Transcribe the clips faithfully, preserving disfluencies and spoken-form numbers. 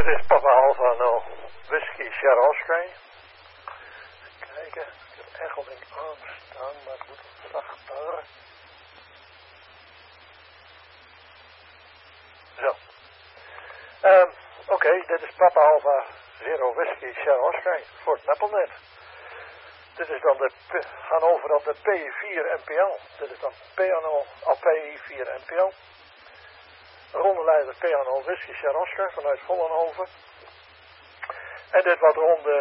Dit is Papa Alpha nul Whisky Sierra Oscar. Kijken, ik heb Echoling aanstaan, maar het moet zachter. Zo. Um, Oké, okay, dit is Papa Alpha Zero Whisky Sierra Oscar voor het Mappelnet. Dit is dan de, we gaan over op de P vier N P L. Dit is dan P nul of P vier N P L. Rondeleider P nul Whisky Sierra Oscar vanuit Vollenhoven. En dit wordt ronde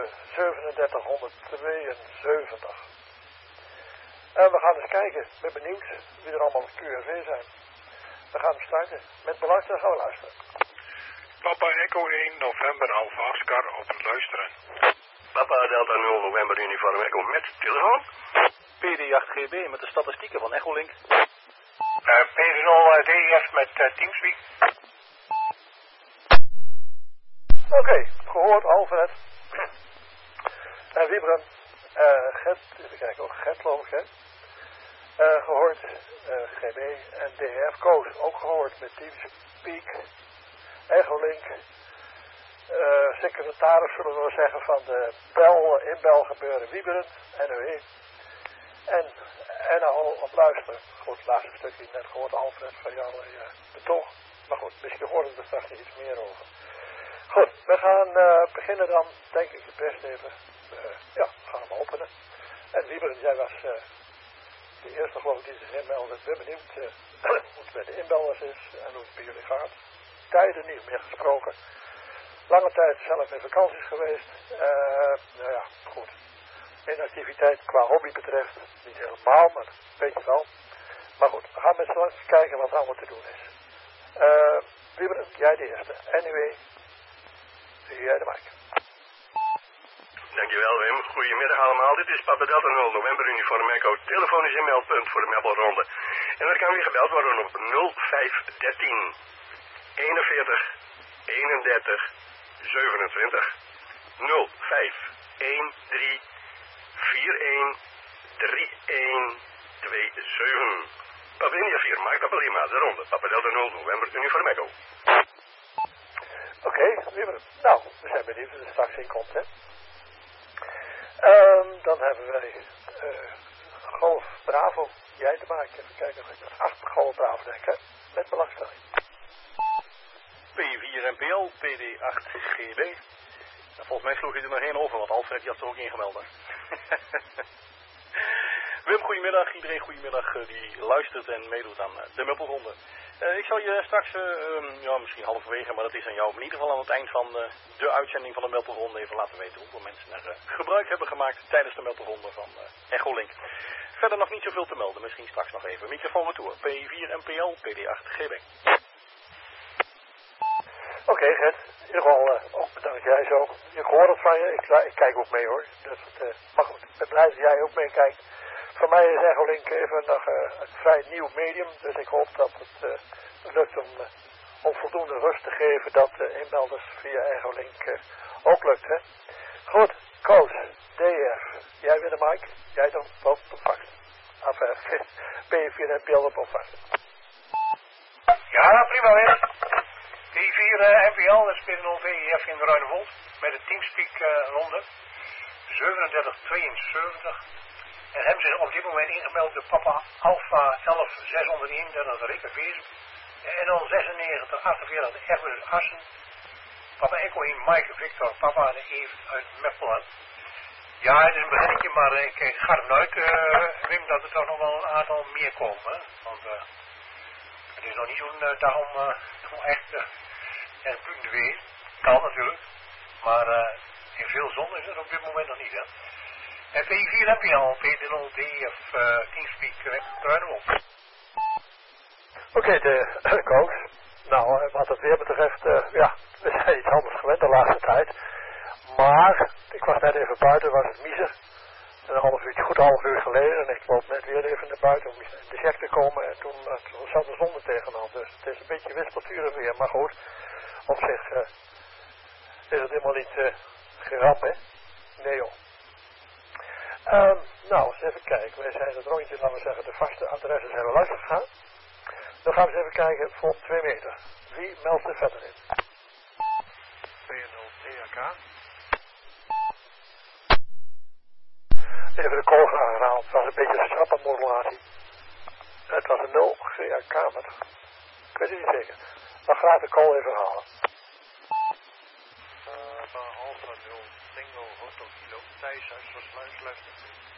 zevenendertighonderdtweeënzeventig. En we gaan eens kijken. Ik ben benieuwd wie er allemaal Q R V zijn. We gaan starten. Met belangstelling gaan we luisteren. Papa Echo één November Alpha Oscar op het luisteren. Papa Delta nul November Uniform Echo met telefoon. P D acht G B met de statistieken van Echolink. Uh, P nul D F met uh, Teamspeak. Oké, okay, gehoord Alfred. En uh, Wiebren, uh, Gert, even kijken ook, Gert geloof ik hè. Uh, gehoord, uh, G B en D F Koos ook gehoord met Teamspeak, Echolink. Uh, secretaris zullen we wel zeggen van de bel, inbel gebeuren Wieberen, N O E. En en al op luisteren. Goed, het laatste stukje net gehoord Alfred van jouw uh, betoog. Maar goed, misschien horen we er straks iets meer over. Goed, we gaan uh, beginnen dan, denk ik, het best even. Uh, ja, gaan we openen. En Wieberen, jij was uh, de eerste geloof ik die zich inmeldde. Ik ben benieuwd uh, hoe het bij de inbelders is en hoe het bij jullie gaat. Tijden niet meer gesproken. Lange tijd zelf in vakanties geweest. Uh, nou ja, goed. Inactiviteit qua hobby betreft. Niet helemaal, maar weet je wel. Maar goed, we gaan met z'n allen kijken wat er allemaal te doen is. Uh, Wieberen, jij de eerste. Anyway, jij de mic. Dankjewel Wim. Goedemiddag allemaal. Dit is Papa Delta nul November Uniform Echo. Telefonisch inmeldpunt voor de Mappelronde. En er kan weer gebeld worden op nul vijf dertien eenenveertig eenendertig zevenentwintig. nul vijf een drie vier een drie een twee zeven. Papa India vier, maakt Papa Lima, de ronde. Papa Delta nul November Uniform Echo. Oké, okay, nou, we zijn benieuwd of er straks in komt, hè. Um, dan hebben wij uh, Golf Bravo. Jij te maken. Even kijken of ik dat achter Golf Bravo denk, hè. Met belangstelling. P vier N P L, P D acht G B. En volgens mij sloeg je er nog één over, want Alfred die had er ook ingemeld. Wim, goedemiddag. Iedereen goedemiddag uh, die luistert en meedoet aan uh, de Muppelronde. Uh, ik zal je straks, uh, um, ja misschien halverwege, maar dat is aan jou, maar in ieder geval aan het eind van uh, de uitzending van de Muppelronde even laten weten hoeveel mensen er uh, gebruik hebben gemaakt tijdens de Muppelronde van uh, Echolink. Verder nog niet zoveel te melden, misschien straks nog even. Microfoon retour, P vier N P L, P D acht G B. Oké, okay, Gert. In ieder geval, uh, ook bedankt jij zo. Ik hoor het van je. Ik, ik kijk ook mee hoor. Dus het, uh, maar goed, ik ben blij dat jij ook meekijkt. Voor mij is Echolink even nog uh, een vrij nieuw medium. Dus ik hoop dat het uh, lukt om, uh, om voldoende rust te geven dat de uh, inbelders via Echolink uh, ook lukt. Hè? Goed, Koos, D F. Jij weer de mic. Jij dan op ontvangst. Of uh, P vier N P L op ontvangst. Ja, prima hè. P vier uh, N P L, dat is P nul D F in de Ruinewold. Met de Teamspeak uh, ronde. zevenendertig tweeënzeventig. En hebben ze op dit moment ingemeld de Papa Alpha elf zeshonderdéén, dat is de Rikke Vees. En dan zesennegentig achtenveertig Egbers Assen. Papa Echo één Mike Victor, Papa de Eve uit Meppelen. Ja, het is een beginnetje, maar ik, ik ga ervan uit, uh, Wim, dat er toch nog wel een aantal meer komen. Hè? Want uh, het is nog niet zo'n uh, dag om, uh, om echt, uh, echt punt te wezen. Kan natuurlijk, maar uh, in veel zon is het op dit moment nog niet. Hè? En P vier heb je al, P nul D of uh, Teamspeak, Ruinewold. Oké, okay, de uh, Koos. Nou, wat het weer betreft, uh, ja, we zijn iets anders gewend de laatste tijd. Maar, ik was net even buiten, was het miezig. En een half uur, goed een half uur geleden. En ik loop net weer even naar buiten om in de check te komen. En toen, uh, toen zat de zon er tegenaan. Dus het is een beetje wispelturig weer. Maar goed, op zich uh, is het helemaal niet uh, geen ramp, hè? Nee joh. Um, nou, eens even kijken. Wij zijn het rondje, laten we zeggen, de vaste adressen zijn we langs gegaan. Dan gaan we eens even kijken voor twee meter. Wie meldt er verder in? K. Even de call gaan herhalen. Het was een beetje een slappe modulatie. Het was een nul G A K, maar ik weet het niet zeker. Maar graag de call even herhalen. Papa Alpha nul, Tango Hotel Kilo, Thijs uit Versluis, luister.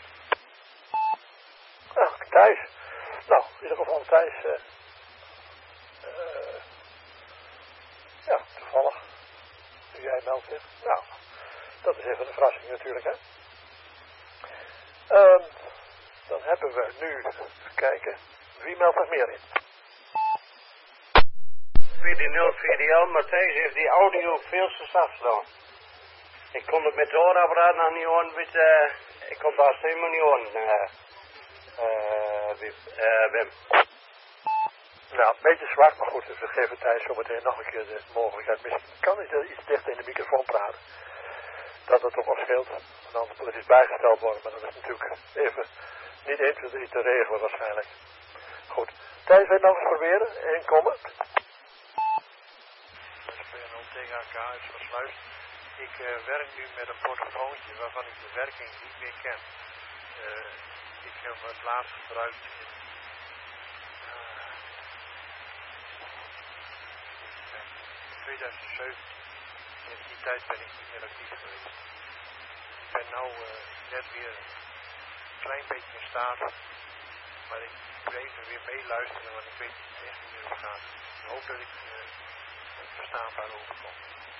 Ah, Thijs. Nou, in ieder geval Thijs. Uh, uh, ja, toevallig. Nu jij meldt zich. Nou, dat is even een verrassing natuurlijk, hè. Um, dan hebben we nu, even kijken, wie meldt er meer in? V D nul V D L, Matthijs heeft die audio veel te zacht staan. Ik kon het met het hoorapparaat nog niet horen, met, uh, ik kon daar helemaal niet horen, uh, uh, Wim. Uh, Wim. Nou, een beetje zwak, maar goed, dus we geven Thijs zo meteen nog een keer de mogelijkheid. Misschien kan hij iets dichter in de microfoon praten. Dat het toch wel scheelt. En anders moet het iets bijgesteld worden, maar dat is natuurlijk even niet één, twee, drie te regelen waarschijnlijk. Goed. Thijs, wil je nog eens proberen? Inkomen. S P nul T H K uit Versluis. Ik uh, werk nu met een portofoontje waarvan ik de werking niet meer ken. Uh, ik heb het laatst gebruikt in uh, tweeduizend zeventien. In die tijd ben ik niet meer actief geweest. Ik ben nu uh, net weer een klein beetje in staat. Maar ik moet even weer meeluisteren, want ik weet niet echt niet meer hoe het gaat. Ik hoop dat ik uh, verstaanbaar overkom.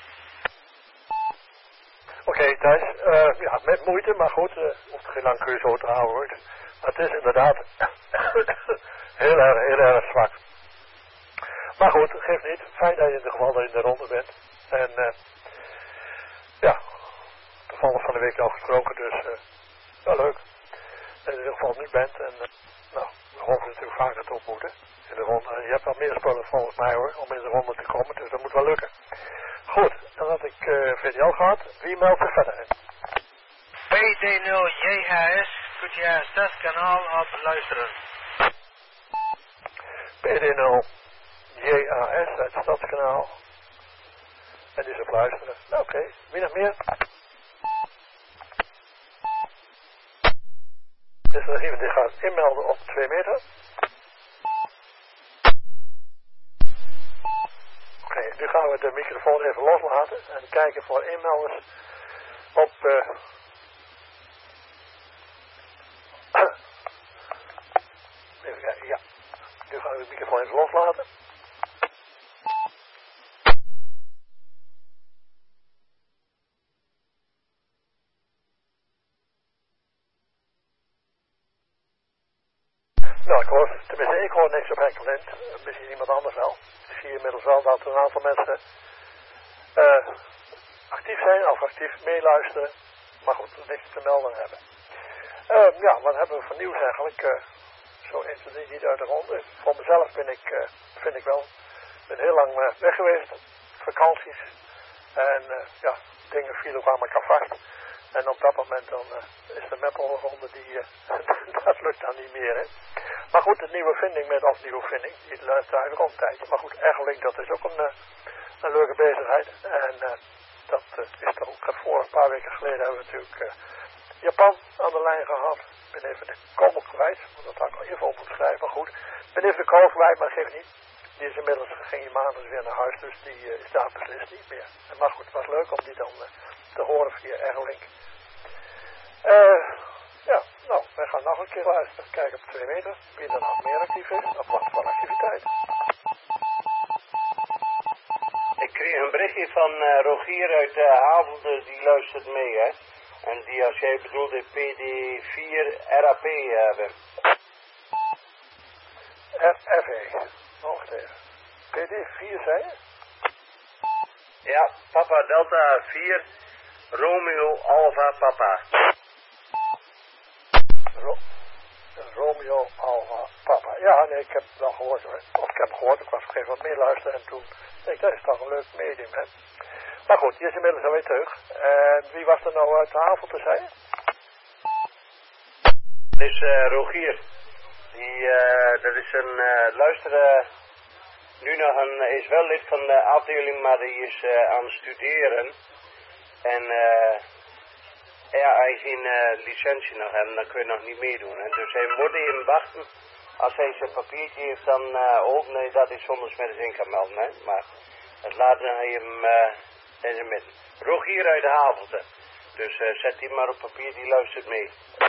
Oké, okay, Thijs. Uh, ja, met moeite, maar goed. Uh, hoeft geen lang keuze over te houden hoor. Maar het is inderdaad heel erg, heel erg zwak. Maar goed, geeft niet. Fijn dat je in ieder geval in de ronde bent. En uh, ja, toevallig van de week al gesproken, dus uh, wel leuk. Dat je in ieder geval nu bent. En uh, nou, we hopen natuurlijk vaker te ontmoeten in de ronde. Je hebt wel meer spullen volgens mij hoor, om in de ronde te komen, dus dat moet wel lukken. Goed, dan had ik uh, V D L gehad. Wie meldt zich verder in? P D nul J H S, kunt je het stadskanaal op luisteren. P D nul J H S uit het stadskanaal. En die is op luisteren. Oké, okay. Wie nog meer? Dus er is iemand die gaat inmelden op twee meter. Oké, okay, nu gaan we de microfoon even loslaten en kijken voor inmelders op... Uh, even kijken, ja. Nu gaan we de microfoon even loslaten. Nou, ik hoor, tenminste ik hoor niks op Henk Lind, misschien iemand anders wel. Ik zie inmiddels wel dat er een aantal mensen uh, actief zijn of actief meeluisteren, maar goed, niks te melden hebben. Uh, ja, wat hebben we voor nieuws eigenlijk? Uh, zo één, twee, drie niet uit de ronde. Voor mezelf ben ik, uh, vind ik wel, ben heel lang uh, weg geweest, vakanties en uh, ja, dingen vielen ook aan elkaar vast. En op dat moment dan uh, is de Meppel-ronde die, uh, dat lukt dan niet meer, hè. Maar goed, de nieuwe vinding met, of nieuwe vinding, die luistert eigenlijk al een tijdje. Maar goed, Ergelink, dat is ook een, uh, een leuke bezigheid. En uh, dat uh, is toch ook, voor een paar weken geleden hebben we natuurlijk uh, Japan aan de lijn gehad. Ik ben even de call kwijt, want dat had ik al even op moeten schrijven. Maar goed, ik ben even de call kwijt, maar geef niet. Die is inmiddels, ging je maandag weer naar huis, dus die uh, is daar beslist niet meer. En maar goed, het was leuk om die dan uh, te horen via Ergelink. Uh, ja, nou, wij gaan nog een keer luisteren. Kijken op twee meter. Wie er nog meer actief is, of wat voor activiteit. Ik kreeg een berichtje van uh, Rogier uit uh, Havelde, die luistert mee, hè. En die, als jij bedoelde, P D vier R A P hebben. F E. Nog even. P D vier, zei je? Ja, Papa Delta vier, Romeo Alpha Papa. Ro Romeo Alpha Papa. Ja, nee, ik heb het wel gehoord hoor. Of ik heb het gehoord, ik was op een gegeven moment meeluisteren en toen denk ik, dat is toch een leuk medium, hè. Maar goed, die is inmiddels alweer terug. En wie was er nou uit de avond te zeggen? Dat is uh, Rogier. Die, uh, dat is een uh, luisteraar, nu nog een, is wel lid van de afdeling, maar die is uh, aan het studeren. En uh, ja, hij zijn uh, licentie nog hebben, dan kun je nog niet meedoen. En dus hij moet even wachten. Als hij zijn papiertje heeft, dan uh, ook nee, dat hij zonder met in kan melden. Hè? Maar het laat hij hem uh, in zijn midden. Rogier uit de Havelte. Dus uh, zet die maar op papier, die luistert mee.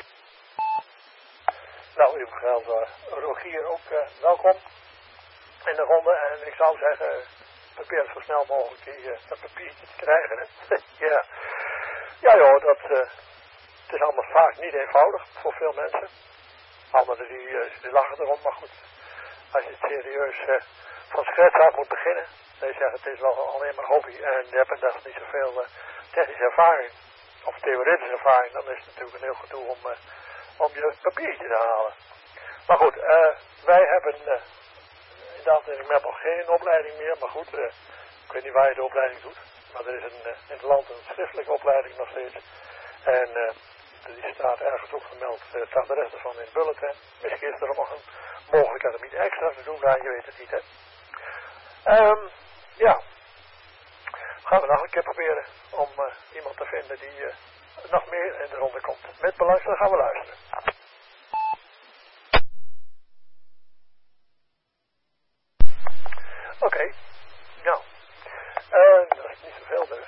Nou, u begrijpt, uh, Rogier ook uh, welkom in de ronde. En ik zou zeggen, uh, probeer zo snel mogelijk die, uh, dat papiertje te krijgen. Hè? ja. ja joh, dat, uh, het is allemaal vaak niet eenvoudig voor veel mensen. Anderen die, uh, die lachen erom, maar goed. Als je het serieus uh, van scratch af moet beginnen. Dan zeg het is wel alleen maar hobby en je hebt inderdaad niet zoveel uh, technische ervaring. Of theoretische ervaring, dan is het natuurlijk een heel gedoe om, uh, om je papiertje te halen. Maar goed, uh, wij hebben uh, inderdaad in Meppel geen opleiding meer, maar goed, uh, ik weet niet waar je de opleiding doet. Maar er is een, uh, in het land een schriftelijke opleiding nog steeds. En uh, die staat ergens ook vermeld, uh, staat de rest ervan in het bulletin. Misschien is er nog een mogelijkheid om iets extra te doen, maar je weet het niet, hè. Um, ja, gaan we nog een keer proberen om uh, iemand te vinden die uh, nog meer in de ronde komt. Met beluisteren gaan we luisteren. Oké, okay. nou, uh, dat is niet zoveel dus.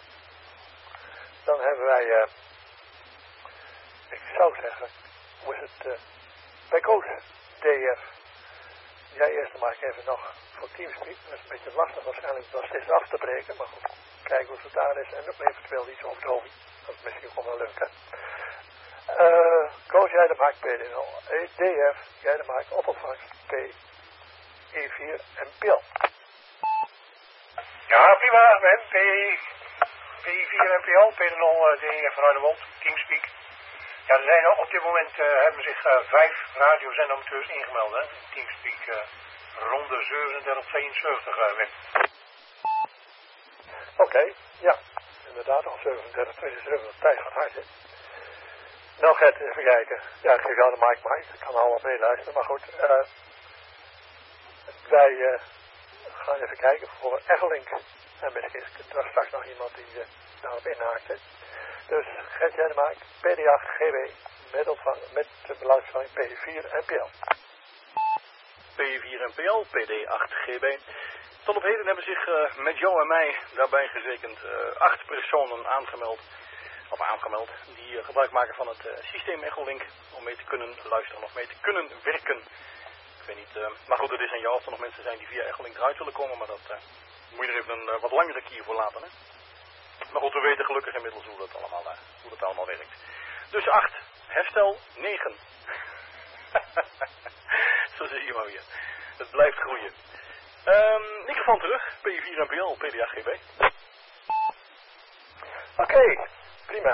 Dan hebben wij, uh, ik zou zeggen, hoe is het, uh, bij Koos, D F. Jij eerst dan maak ik even nog voor Teamspeak. Dat is een beetje lastig waarschijnlijk dat steeds af te breken. Maar goed, kijken hoe het daar is. En ook eventueel iets over het hobby. Dat is misschien ook wel leuk, hè. Uh, Koos, jij dan maakt P D nul. D F, jij dan maakt opopvangst P E vier en Pil. Ja, prima. P E vier en P L, P D nul, D F van Arnhem, Teamspeak. Ja, er zijn op dit moment uh, hebben zich uh, vijf radiozendamateurs ingemeld, hè. Teamspeak uh, ronde zevenendertig tweeënzeventig uh, weg. Oké, okay, ja, inderdaad al zevenendertig tweeënzeventig, tijd gaat hard, hè. Nou Gert, even kijken. Ja, ik geef jou de mic, Mike, ik kan allemaal meeluisteren, maar goed. Uh, wij uh, gaan even kijken voor Echelink. En misschien is er straks nog iemand die uh, daarop inhaakt, hè. Dus Gert jij de maak, P D acht G B met, opvang, met de beluistering P vier en P L. P vier en P L, P D acht G B. Tot op heden hebben zich uh, met jou en mij daarbij gezekend uh, acht personen aangemeld, of aangemeld, die uh, gebruik maken van het uh, systeem Echolink om mee te kunnen luisteren of mee te kunnen werken. Ik weet niet, uh, maar goed, het is aan jou of er nog mensen zijn die via Echolink eruit willen komen, maar dat uh, moet je er even een uh, wat langere kier voor laten, hè. Maar goed, we weten gelukkig inmiddels hoe dat allemaal, uh, hoe dat allemaal werkt. Dus acht, herstel, negen. Zo zie je maar weer. Het blijft groeien. Um, Nick van terug, P vier en P L, P D acht G B. Oké, okay, prima.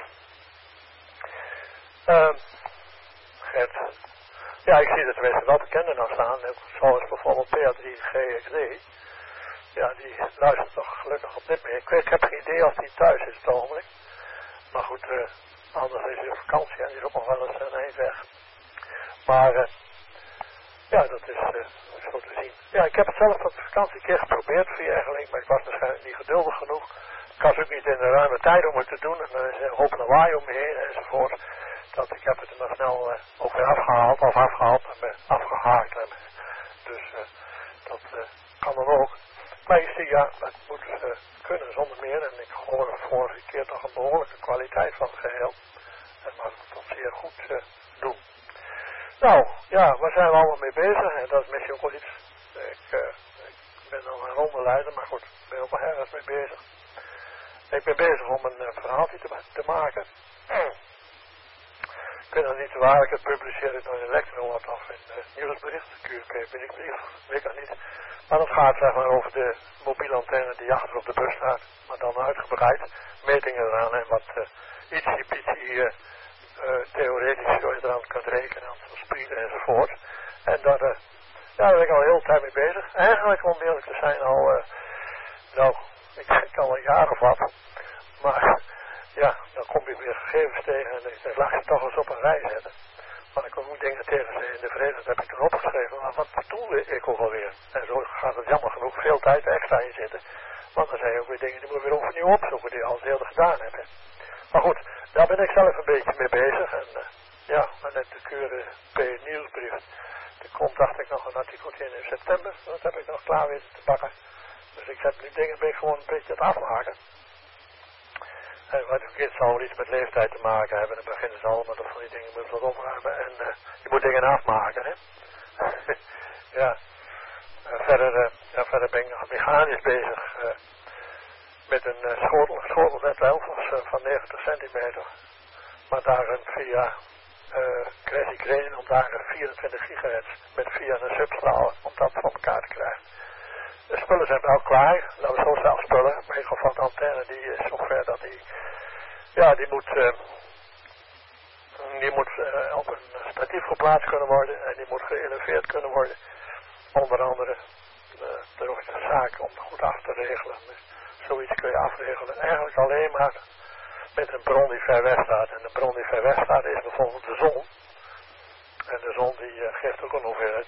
Um, Gert. Ja, ik zie dat de mensen wel bekenden nou staan. Zoals bijvoorbeeld P A drie G X D. Ja, die luistert toch gelukkig op dit moment. Ik, weet, ik heb geen idee of die thuis is op het ogenblik. Maar goed, uh, anders is hij op vakantie en die is ook nog wel eens een eind weg. Maar uh, ja, dat is uh, zo te zien. Ja, ik heb het zelf op de vakantie een keer geprobeerd via Echelink, maar ik was waarschijnlijk niet geduldig genoeg. Ik was ook niet in de ruime tijd om het te doen en er is een hoop lawaai om me heen enzovoort. Dat ik heb het er maar snel uh, ook weer afgehaald, of afgehaald en me afgehaakt. En, dus uh, dat uh, kan dan ook. Maar je ziet, ja, het moet uh, kunnen zonder meer. En ik hoorde vorige keer toch een behoorlijke kwaliteit van het geheel. En mag het toch zeer goed uh, doen. Nou, ja, waar zijn we allemaal mee bezig? En dat is misschien ook wel iets. Ik, uh, ik ben al een rondeleider, maar goed, ik ben ook wel ergens mee bezig. Ik ben bezig om een uh, verhaaltje te, te maken. Ik weet nog niet waar ik het publiceer in een elektro of in uh, nieuwsbericht. Q Q weet ik, weet ik nog niet. Maar dat gaat zeg maar over de mobiele antenne die achter op de bus staat. Maar dan uitgebreid. Metingen eraan en wat uh, ietsje pietje uh, uh, theoretisch zo je eraan kunt rekenen. Aantal spieren enzovoort. En daar, uh, ja, daar ben ik al heel tijd mee bezig. Eigenlijk om eerlijk te zijn al, uh, nou, ik denk al een jaar of wat. Maar ja, dan kom je weer gegevens tegen en ik laat je toch eens op een rij zetten. Maar ik kom ook dingen tegen ze in de vrede, dat heb ik erop geschreven. Maar wat bedoelde ik ook alweer? En zo gaat het jammer genoeg veel tijd extra in zitten. Want dan zijn er ook weer dingen die moet je weer overnieuw opzoeken die je al eerder gedaan hebt. Hè. Maar goed, daar ben ik zelf een beetje mee bezig. En uh, ja, maar net de Q R P nieuwsbrief. Er komt, dacht ik, nog een artikeltje in in september. Dat heb ik nog klaar weten te pakken. Dus ik heb nu dingen ben ik gewoon een beetje het afmaken. En wat ook het zal wel iets met leeftijd te maken hebben. Dan beginnen ze allemaal met van die dingen moet wat opruimen. En uh, je moet dingen afmaken, hè. ja. Uh, verder, uh, ja. Verder ben ik nog mechanisch bezig. Uh, met een uh, schotel, schotel Z elf uh, van negentig centimeter. Maar daar een via uh, Crazy Crane om daar een vierentwintig gigahertz met via een substraal om dat voor elkaar te krijgen. De spullen zijn wel klaar, laten we zo zelf spullen. Maar in ieder geval de antenne die is zover dat die, ja die moet, uh, die moet uh, op een statief geplaatst kunnen worden en die moet geëleveerd kunnen worden. Onder andere, uh, er is een zaak om goed af te regelen. Dus zoiets kun je afregelen eigenlijk alleen maar met een bron die ver weg staat. En de bron die ver weg staat is bijvoorbeeld de zon. En de zon die uh, geeft ook een hoeveelheid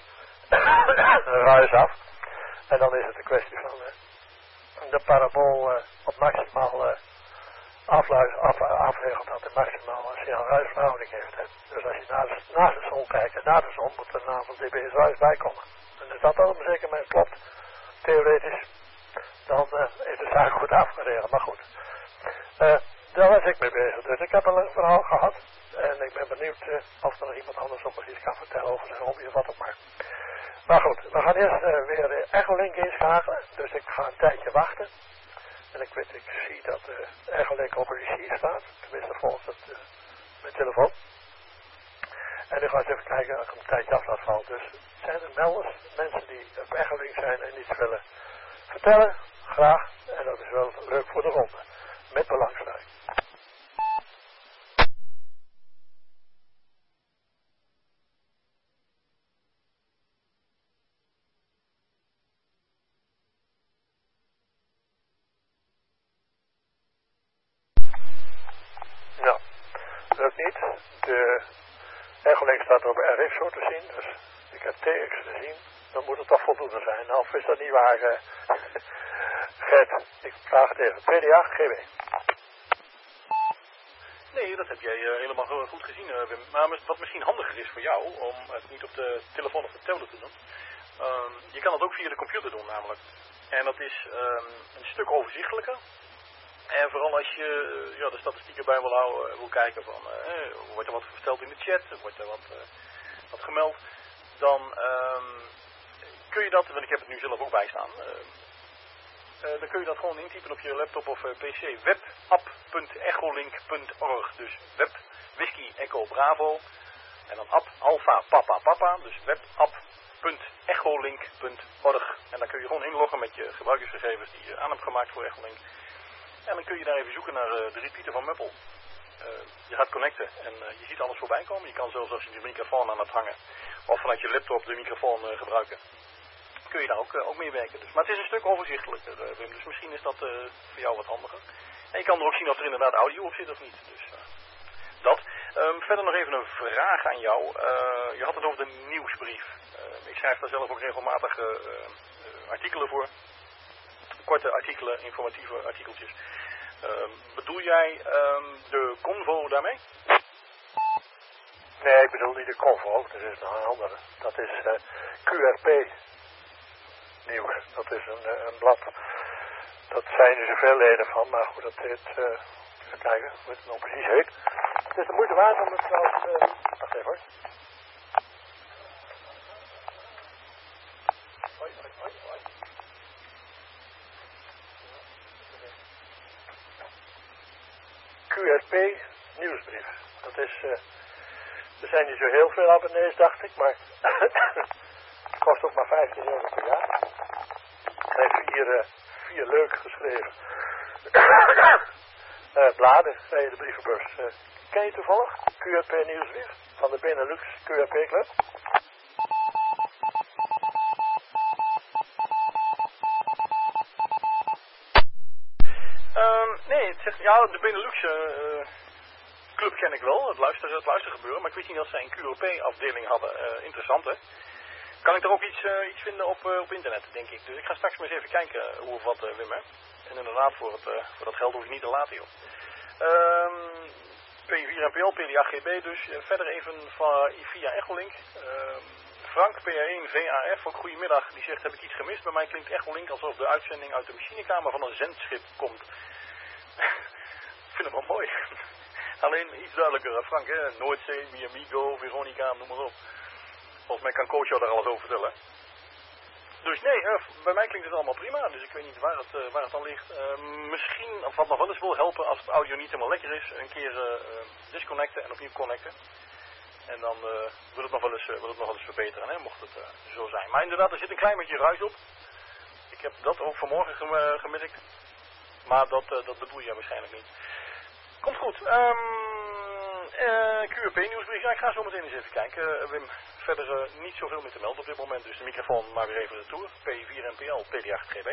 ruis af. En dan is het een kwestie van uh, de parabool uh, op maximaal uh, afluis, af, afregelt dat de maximaal signaal-ruisverhouding heeft. Hè. Dus als je naar de, naast de zon kijkt en naar de zon moet er een aantal dB's ruis bij komen. En als dat dan op een zeker moment klopt, theoretisch, dan uh, is de zaak goed afgeregeld. Maar goed, uh, daar was ik mee bezig. Dus ik heb een verhaal gehad en ik ben benieuwd uh, of er nog iemand anders op iets kan vertellen over zijn hobby of wat ook maar. Maar goed, we gaan eerst uh, weer de Echolink inschakelen. Dus ik ga een tijdje wachten. En ik weet, ik zie dat de uh, Echolink op receive staat. Tenminste volgens het, uh, mijn telefoon. En ik ga eens even kijken als ik een tijdje af laat vallen. Dus zijn er melders, mensen die op Echolink zijn en iets willen vertellen? Graag. En dat is wel leuk voor de ronde. Met belangstelling. Nou, lukt niet. De Echolink staat er op R X zo te zien, dus ik heb T X gezien. Dan moet het toch voldoende zijn. Of is dat niet waar? Uh, Gert, ik vraag het even. P D A, G W. Nee, dat heb jij uh, helemaal goed gezien, uh, Wim. Maar wat misschien handiger is voor jou, om het niet op de telefoon of de tablet te doen. Um, je kan het ook via de computer doen namelijk. En dat is um, een stuk overzichtelijker. En vooral als je uh, ja, de statistieken bij wil houden, wil kijken van, uh, wordt er wat verteld in de chat, wordt er wat, uh, wat gemeld, dan um, kun je dat, want ik heb het nu zelf ook bijstaan, uh, uh, dan kun je dat gewoon intypen op je laptop of uh, P C, webapp punt echolink punt org, dus web, whisky, echo, bravo, en dan app, alpha, papa, papa, dus webapp punt echolink punt org, en dan kun je gewoon inloggen met je gebruikersgegevens die je aan hebt gemaakt voor Echolink. En dan kun je daar even zoeken naar uh, de repeater van Muppel. Uh, je gaat connecten en uh, je ziet alles voorbij komen. Je kan zelfs als je de microfoon aan het hangen of vanuit je laptop de microfoon uh, gebruiken, kun je daar ook, uh, ook mee werken. Dus, maar het is een stuk overzichtelijker, uh, Wim. Dus misschien is dat uh, voor jou wat handiger. En je kan er ook zien of er inderdaad audio op zit of niet. Dus uh, dat. Um, verder nog even een vraag aan jou. Uh, je had het over de nieuwsbrief. Uh, ik schrijf daar zelf ook regelmatig uh, uh, artikelen voor. Korte artikelen, informatieve artikeltjes. Uh, bedoel jij um, de Convo daarmee? Nee, ik bedoel niet de Convo, dat is nog een andere. Dat is uh, Q R P nieuws. Dat is een, uh, een blad. Dat zijn er zoveel leden van, maar goed, dat heet, uh, even kijken hoe het nou precies heet. Het is de moeite waard om het als, uh, wacht even hoor. Hoi, hoi, hoi, hoi. Q R P nieuwsbrief. Dat is, uh, er zijn niet zo heel veel abonnees, dacht ik, maar het kost ook maar vijftien euro per jaar. Hij heeft vier, uh, vier leuk geschreven uh, bladen bij de brievenbus. Uh, ken je toevallig Q R P nieuwsbrief van de Benelux Q R P Club? Um, nee, het zegt, ja, de Benelux uh, Club ken ik wel, het, luister, het luistergebeuren, maar ik wist niet dat zij een Q R P-afdeling hadden. Uh, interessant, hè? Kan ik er ook iets, uh, iets vinden op, uh, op internet, denk ik. Dus ik ga straks maar eens even kijken hoe of wat, uh, Wim, hè? En inderdaad, voor, het, uh, voor dat geld hoef je niet te laten, joh. Um, P vier N P L, P D A G B dus. Uh, verder even van, via Echolink. Uh, Frank, P R één V A F, ook goedemiddag. Die zegt, heb ik iets gemist? Bij mij klinkt Echolink alsof de uitzending uit de machinekamer van een zendschip komt. Ik vind het wel mooi. Alleen iets duidelijker, Frank, hè? Noordzee, Mi Amigo, Veronica, noem maar op. Volgens mij kan Coach jou daar alles over vertellen. Dus nee, uh, bij mij klinkt het allemaal prima, dus ik weet niet waar het, uh, waar het dan ligt. Uh, misschien, of wat nog wel eens wil helpen, als het audio niet helemaal lekker is, een keer uh, disconnecten en opnieuw connecten. En dan uh, wil het nog wel eens, uh, wil het nog wel eens verbeteren, hè, mocht het uh, zo zijn. Maar inderdaad, er zit een klein beetje ruis op. Ik heb dat ook vanmorgen gem uh, gemerkt. Maar dat, uh, dat bedoel je waarschijnlijk niet. Komt goed. Um, uh, Q R P nieuwsbrief. Ja, ik ga zo meteen eens even kijken. Uh, Wim, verder uh, niet zoveel meer te melden op dit moment. Dus de microfoon maar weer even retour. P vier N P L, P D A G B.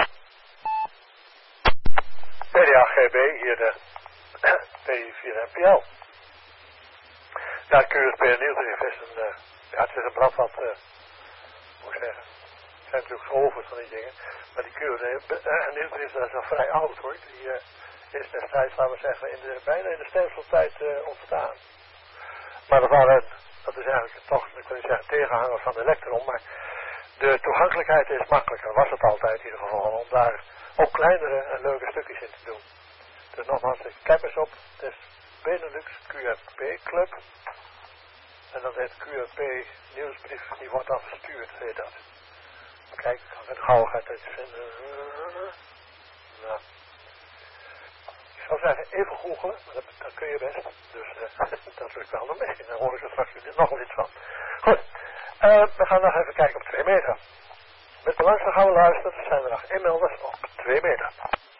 P D A G B, hier de P vier N P L. Ja, het Q R P nieuwsbrief is een, uh, ja, het is een blad wat, uh, moet ik zeggen, het zijn natuurlijk golven van die dingen. Maar die Q R P nieuwsbrief, dat is al vrij oud hoor. Die uh, is destijds, laten we zeggen, in de, bijna in de stemseltijd uh, ontstaan. Maar dat waren, dat is eigenlijk toch, ik wil niet zeggen tegenhanger van de Electron, maar de toegankelijkheid is makkelijker, was het altijd in ieder geval, om daar ook kleinere en leuke stukjes in te doen. Dus nogmaals, ik kijk eens op, het is Benelux Q R P Club. En dan heet Q R P nieuwsbrief, die wordt dan verstuurd, weet je dat. Kijk, ik kan het gauwigheid uit vinden. Nou. Ik zou zeggen, even googelen, dat, dat kun je best. Dus uh, dat lukt wel nog mee. Dan hoor ik er straks nog wel iets van. Goed, uh, we gaan nog even kijken op twee meter. Met belangstelling gaan we luisteren, zijn er nog inmelders op twee meter.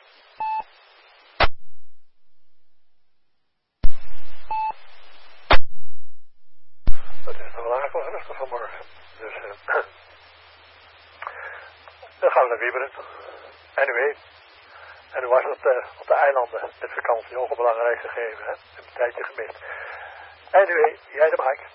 Het is nog wel akelig rustig vanmorgen. Dus uh, dan gaan we naar Wieberen. Anyway. En nu was het uh, op de eilanden met vakantie ook belangrijk gegeven. Hè? Heb een tijdje gemist. Anyway, jij de mic.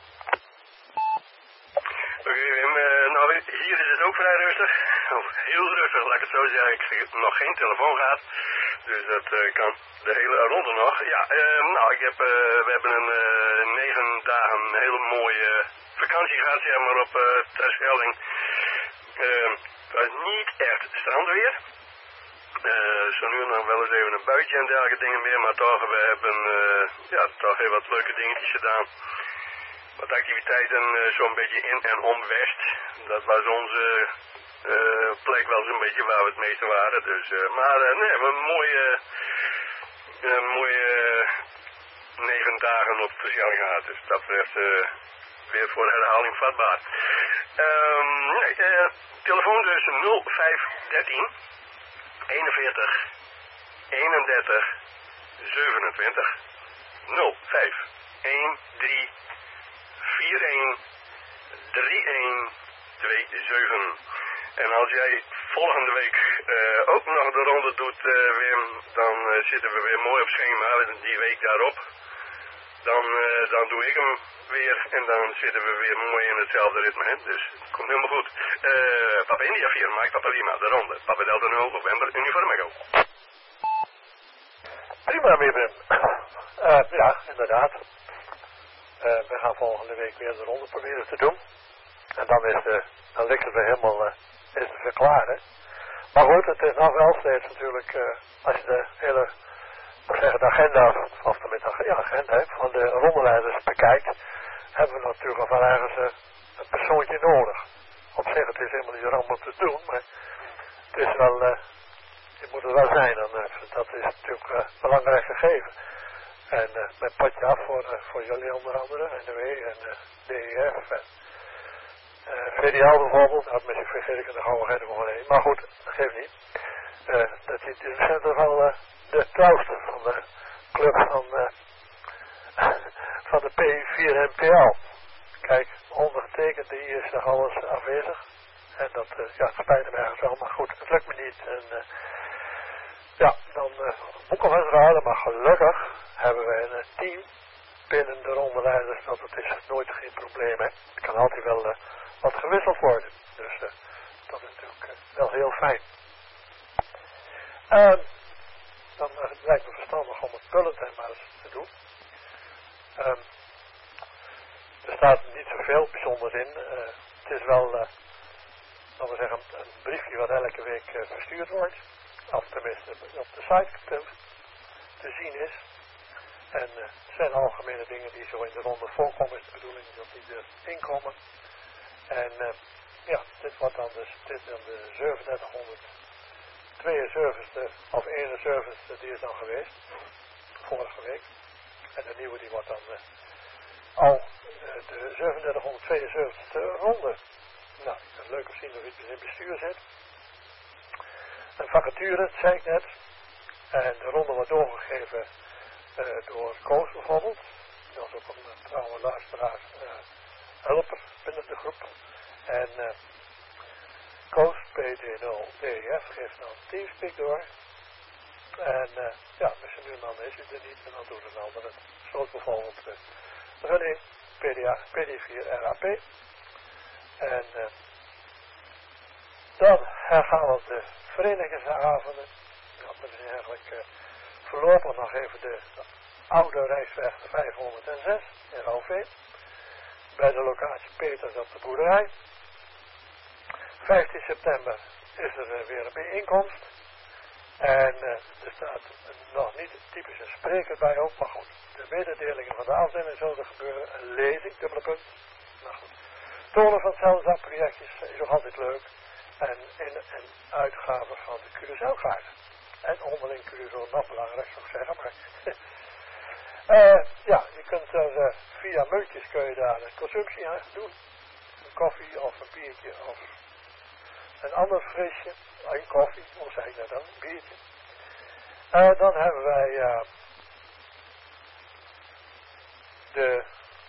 Oké okay, Wim, uh, nou hier is het ook vrij rustig. Oh, heel rustig, laat ik het zo zeggen. Ik heb nog geen telefoon gehad. Dus dat uh, kan de hele ronde nog. Ja, uh, nou ik heb, uh, we hebben een uh, negen dagen een hele mooie vakantie gehad, zeg maar, op uh, Terschelling. Uh, het was niet echt strandweer. Uh, zo nu nog wel eens even een buitje en dergelijke dingen meer, maar toch, we hebben uh, ja, toch heel wat leuke dingetjes gedaan. Wat activiteiten uh, zo'n beetje in en om West. Dat was onze uh, plek wel zo'n beetje waar we het meeste waren. Dus, uh, maar uh, nee, we hebben een mooie, uh, mooie uh, negen dagen op de Schelling gehad. Dus dat werd uh, weer voor herhaling vatbaar. Um, nee, uh, telefoon dus nul vijf dertien eenenveertig eenendertig zevenentwintig nul vijf een drie vier een drie een twee zeven. En als jij volgende week uh, ook nog de ronde doet, uh, Wim, dan uh, zitten we weer mooi op schema. Die week daarop, dan, uh, dan doe ik hem weer en dan zitten we weer mooi in hetzelfde ritme. Hè? Dus het komt helemaal goed. Uh, Papa India vier, Mike Papa Lima, de ronde. Papa Delta nul, November, Uniform Echo. Prima, Wim. Uh, ja, inderdaad. Uh, we gaan volgende week weer de ronde proberen te doen. En dan is uh, dan ligt het weer helemaal uh, is het weer klaar, hè. Maar goed, het is nog wel steeds natuurlijk, uh, als je de hele, moet zeggen, de agenda, of tenminste ja, agenda hè, van de rondeleiders bekijkt, hebben we natuurlijk al van ergens uh, een persoontje nodig. Op zich, het is helemaal niet zo om te doen, maar het is wel, uh, het moet er wel zijn. En, uh, dat is natuurlijk uh, belangrijk gegeven. En uh, met potje af voor, uh, voor jullie onder andere, N W en uh, D E F en uh, V D L bijvoorbeeld. Nou, misschien vergeet ik er nog gewoon helemaal een. Maar goed, dat geeft niet. Uh, dat is in het centrum van uh, de trouwste van de club van, uh, van de P vier N P L. Kijk, ondergetekend hier is nog alles afwezig. En dat, uh, ja, het spijt me ergens wel, maar goed, het lukt me niet. En uh, ja, dan uh, moet ik nog eens raden, maar gelukkig hebben wij een team binnen de rondeleiders, dat het is nooit geen probleem, hè. Het kan altijd wel uh, wat gewisseld worden. Dus uh, dat is natuurlijk uh, wel heel fijn. Uh, dan uh, het lijkt me verstandig om het bulletin maar eens te doen. Um, er staat niet zoveel bijzonders in. Uh, het is wel, uh, laten we zeggen, een briefje wat elke week uh, verstuurd wordt. Of tenminste op de site te, te zien is. En uh, het zijn algemene dingen die zo in de ronde voorkomen, is de bedoeling dat die erin komen. En uh, ja, dit wordt dan dus, dit is dan de zevenendertighonderdtweeënzeventigste of eenenzeventigste die is dan geweest, vorige week. En de nieuwe die wordt dan uh, al uh, de zevenendertighonderdtweeënzeventigste ronde. Nou, het is leuk om te zien of iets in bestuur zit. Een vacature, dat zei ik net. En de ronde wordt doorgegeven uh, door Koos bijvoorbeeld. Dat is ook een uh, trouwe luisteraar, uh, helper binnen de groep. En uh, Koos, P D nul D F, geeft dan Teamspeak door. En uh, ja, misschien nu en dan is het er niet, en dan doet een ander het. Zoals bijvoorbeeld uh, René, P D A, P D vier R A P. En uh, dan gaan we de verenigingsavonden. Ja, dat is eigenlijk uh, voorlopig nog even de oude Rijksweg vijfhonderdzes in Rauwveen. Bij de locatie Peters op de boerderij. vijftien september is er uh, weer een bijeenkomst. En uh, er staat nog niet typisch een spreker bij ook, maar goed. De mededelingen van de afdeling zullen gebeuren. Een lezing, dubbele punt. Nou goed. Tonen van cellenprojectjes is ook altijd leuk. En in een uitgave van de Curaçao-kaart. En onderling Curaçao nog belangrijk zou ik zeggen, maar... uh, ja, je kunt er uh, via muntjes kun je daar een consumptie aan doen. Een koffie of een biertje of een ander frisje. Een koffie, hoe zeg ik dat dan? Een biertje. Uh, dan hebben wij uh, de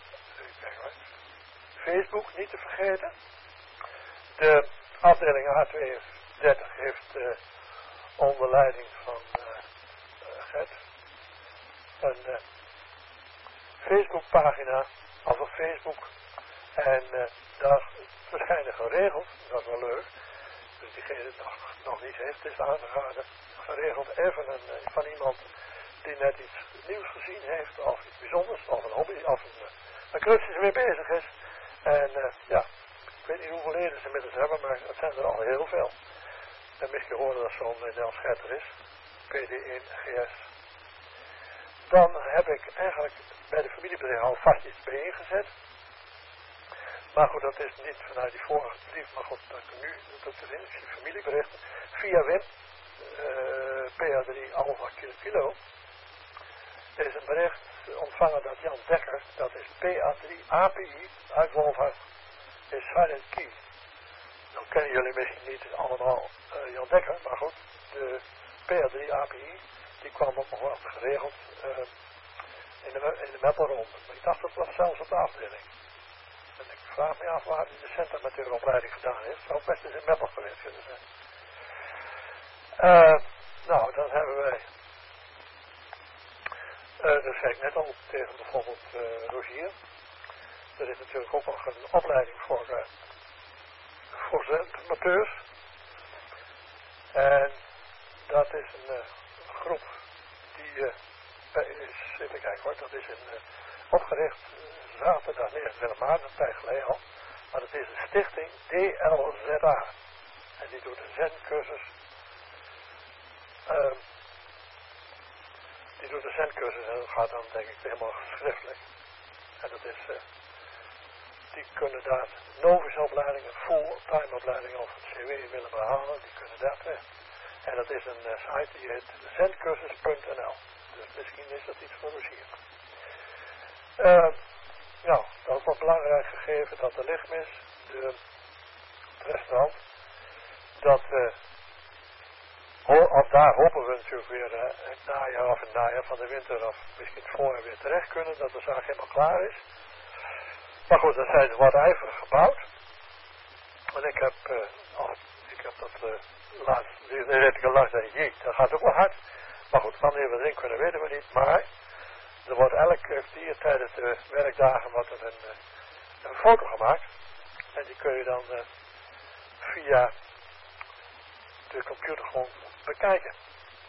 Facebook niet te vergeten. De afdeling A tweeëndertig heeft uh, onder leiding van uh, uh, Gert een uh, Facebookpagina of op Facebook. En uh, daar verschijnen geregeld, dat is wel leuk. Dus diegene het nog, nog niet heeft, is aangeraden. Geregeld even een, uh, van iemand die net iets nieuws gezien heeft, of iets bijzonders, of een hobby, of een, een cursus mee bezig is. En uh, ja, ik weet niet hoeveel leden ze inmiddels hebben, maar het zijn er al heel veel. En misschien horen dat zo'n Nel Schetter is, P D één G S. Dan heb ik eigenlijk bij de familiebedrijf al vast iets bijeengezet. Maar goed, dat is niet vanuit die vorige brief, maar goed, dat ik nu dat erin is, die familieberichten. Via Wim, uh, P A drie Alpha Kilo Kilo, er is een bericht ontvangen dat Jan Dekker, dat is P A drie A P I uit Wolfhard, is Silent Key. Nou kennen jullie misschien niet allemaal uh, Jan Dekker, maar goed, de P A drie A P I, die kwam ook nog wel geregeld uh, in de, in de Meppelronde. Maar ik dacht dat dat zelfs op de afdeling. En ik vraag me af waar hij de centrumateuropleiding gedaan heeft. Zou best eens in Meppel geweest kunnen zijn. Uh, nou, dan hebben wij, uh, dat zei ik net al tegen bijvoorbeeld uh, Rogier. Er is natuurlijk ook nog een opleiding voor, uh, voor centrumateurs. En dat is een uh, groep die uh, is, even kijken hoor, dat is een, uh, opgericht uh, zaterdag negenentwintig maart, een tijd geleden al. Maar het is een stichting D L Z A. En die doet een zendcursus. Uh, die doet een zendcursus en dat gaat dan denk ik helemaal schriftelijk. En dat is, uh, die kunnen daar novice opleidingen, fulltime opleidingen of het C W willen behalen, die kunnen daar terecht. En dat is een uh, site die heet zendcursus punt n l. Dus misschien is dat iets voor ons hier. Uh, nou, dat is wat belangrijk gegeven dat de lichtmis, de, het restaurant, dat uh, ho of daar hopen we natuurlijk weer uh, het najaar of het najaar van de winter of misschien het voorjaar weer terecht kunnen, dat de zaak helemaal klaar is. Maar goed, dat zijn wat ijverig gebouwd. En ik heb, uh, oh, ik heb dat uh, laatst, de red ik al langs en jee, dat gaat ook wel hard. Maar goed, wanneer we erin kunnen weten we niet. Maar er wordt elk kwartier tijdens de werkdagen wordt er een, een foto gemaakt. En die kun je dan uh, via de computer gewoon bekijken.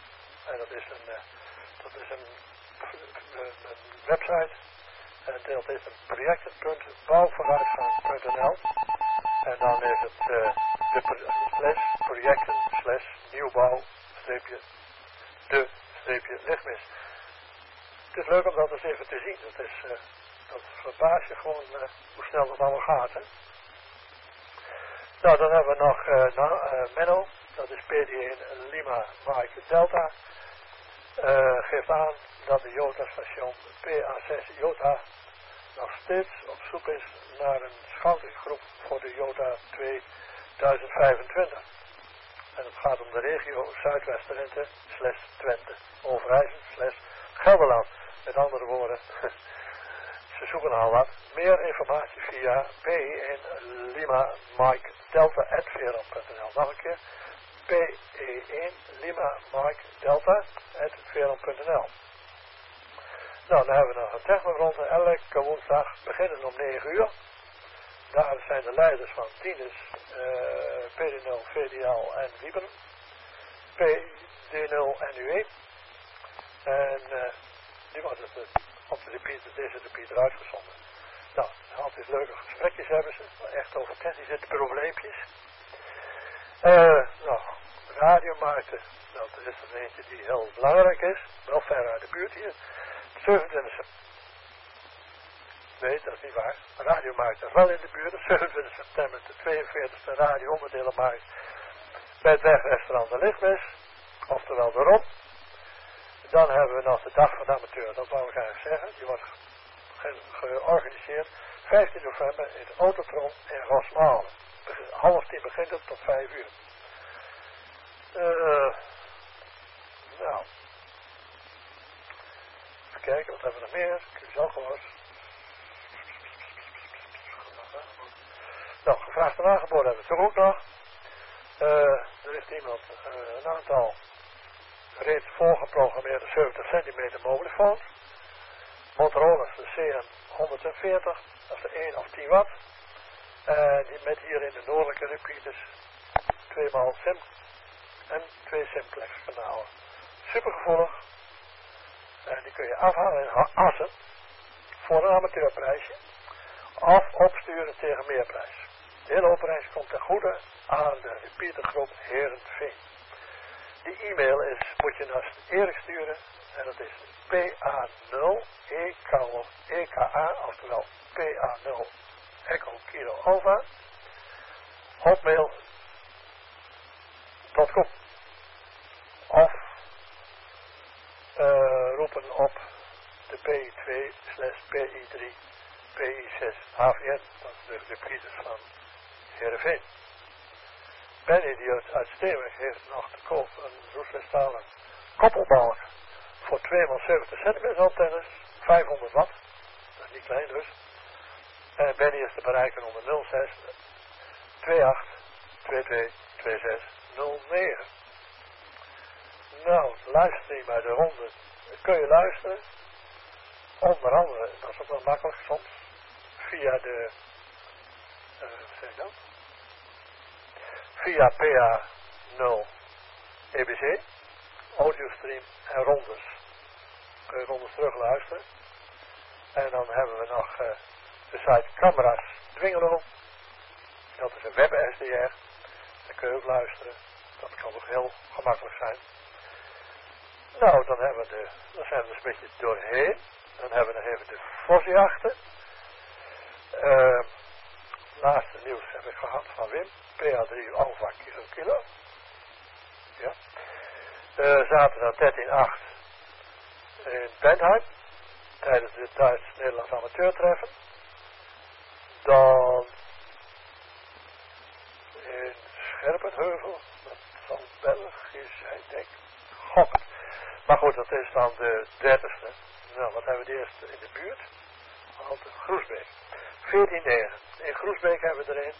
En dat is een, uh, dat is een, een, een website. En dat is een projecten punt bouwvooruitgang punt n l. En dan is het uh, de slash projecten slash nieuwbouw streepje de streepje lichtmis. Het is leuk om dat eens even te zien. Dat, is, uh, dat verbaast je gewoon uh, hoe snel dat allemaal gaat. Hè? Nou, dan hebben we nog uh, na, uh, Menno. Dat is P D één Lima Mike Delta. Uh, geeft aan dat de Jota-station P A zes Jota nog steeds op zoek is naar een schoutinggroep voor de Jota tweeduizend vijfentwintig. En het gaat om de regio Zuidwest-Drenthe slash Twente, Overijssel slash Gelderland. Met andere woorden, ze zoeken al wat. Meer informatie via P één Lima Mike Delta at veron punt n l. Nog een keer. P één Lima Mike Delta at veron punt n l. Nou, dan hebben we nog een technoronde. Elke woensdag beginnen om negen uur. Daar zijn de leiders van Tinus, uh, P D nul, V D L en Wieber. P D nul en U E. En uh, die wordt het uh, op de repeater, deze repeater uitgezonden. Nou, altijd leuke gesprekjes hebben ze. Echt over technische probleempjes. Uh, nou, radiomarkten. Nou, dat is er eentje die heel belangrijk is. Wel ver uit de buurt hier. zevenentwintig september. Nee, dat is niet waar. Radiomarkt is wel in de buurt. zevenentwintig september, de tweeënveertigste radio-onderdelenmarkt. Bij het wegrestaurant de Lichtmis. Oftewel de Rob. Dan hebben we nog de Dag van de Amateur. Dat wou ik eigenlijk zeggen. Die wordt ge georganiseerd vijftien november in de Autotron in Rosmalen. Half tien begint het tot vijf uur. Uh, nou. Even kijken, wat hebben we nog meer? Ik heb zelf gehoord. Nou, gevraagd en aangeboden hebben we toch ook nog. Uh, er is iemand, uh, een aantal reeds voorgeprogrammeerde zeventig centimeter mobielefoons. Motorola de C M honderdveertig, dat is de één of tien watt. Uh, die met hier in de noordelijke repeaters twee maal sim en twee simplex kanalen. Supergevoelig. En die kun je afhalen in assen voor een amateurprijsje of opsturen tegen meerprijs. De hele operatie komt ten goede aan de repeatergroep Herenveen. Die e-mail is, moet je naar Erik sturen en dat is P A nul E K A, oftewel P A nul Echo Kilo Alpha, hotmail punt com. Of uh, roepen op de P I twee slash P I drie P I zes H V N, dat is de repeaters van Heerenveen. Benny die uit, uit Steenweg heeft nog te koop een roestvestalen koppelbalk voor twee maal zeventig centimeter antennes, vijfhonderd watt, dat is niet klein dus. En Benny is te bereiken onder nul zes tweeëntwintig tweeëntwintig tweeënzestig nul negen. Nou, luister je bij de ronde, kun je luisteren. Onder andere, dat is ook wel makkelijk soms, via de, uh, wat zeg ik dan? Via P A nul E B C, audiostream en rondes. Kun je rondes terug luisteren. En dan hebben we nog uh, de site Camera's Dwingelo. Dat is een web S D R. Daar kun je ook luisteren. Dat kan ook heel gemakkelijk zijn. Nou, dan hebben we de, dan zijn we dus een beetje doorheen. Dan hebben we nog even de vosjachten. Uh, laatste nieuws heb ik gehad van Wim. P A drie Alpha Kilo Kilo. Ja. Uh, zaterdag dertien acht in Bentheim. Tijdens het Duits-Nederlands amateurtreffen. Dan in Scherpenheuvel. Dat zal België zijn, denk ik. Gokt. Maar goed, dat is dan de dertigste. Nou, wat hebben we de eerste in de buurt? Altijd Groesbeek. veertien negen. In Groesbeek hebben we erin.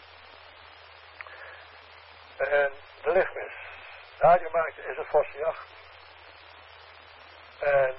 En de Lichtmis. Radiomarkt is een Vossenjacht. En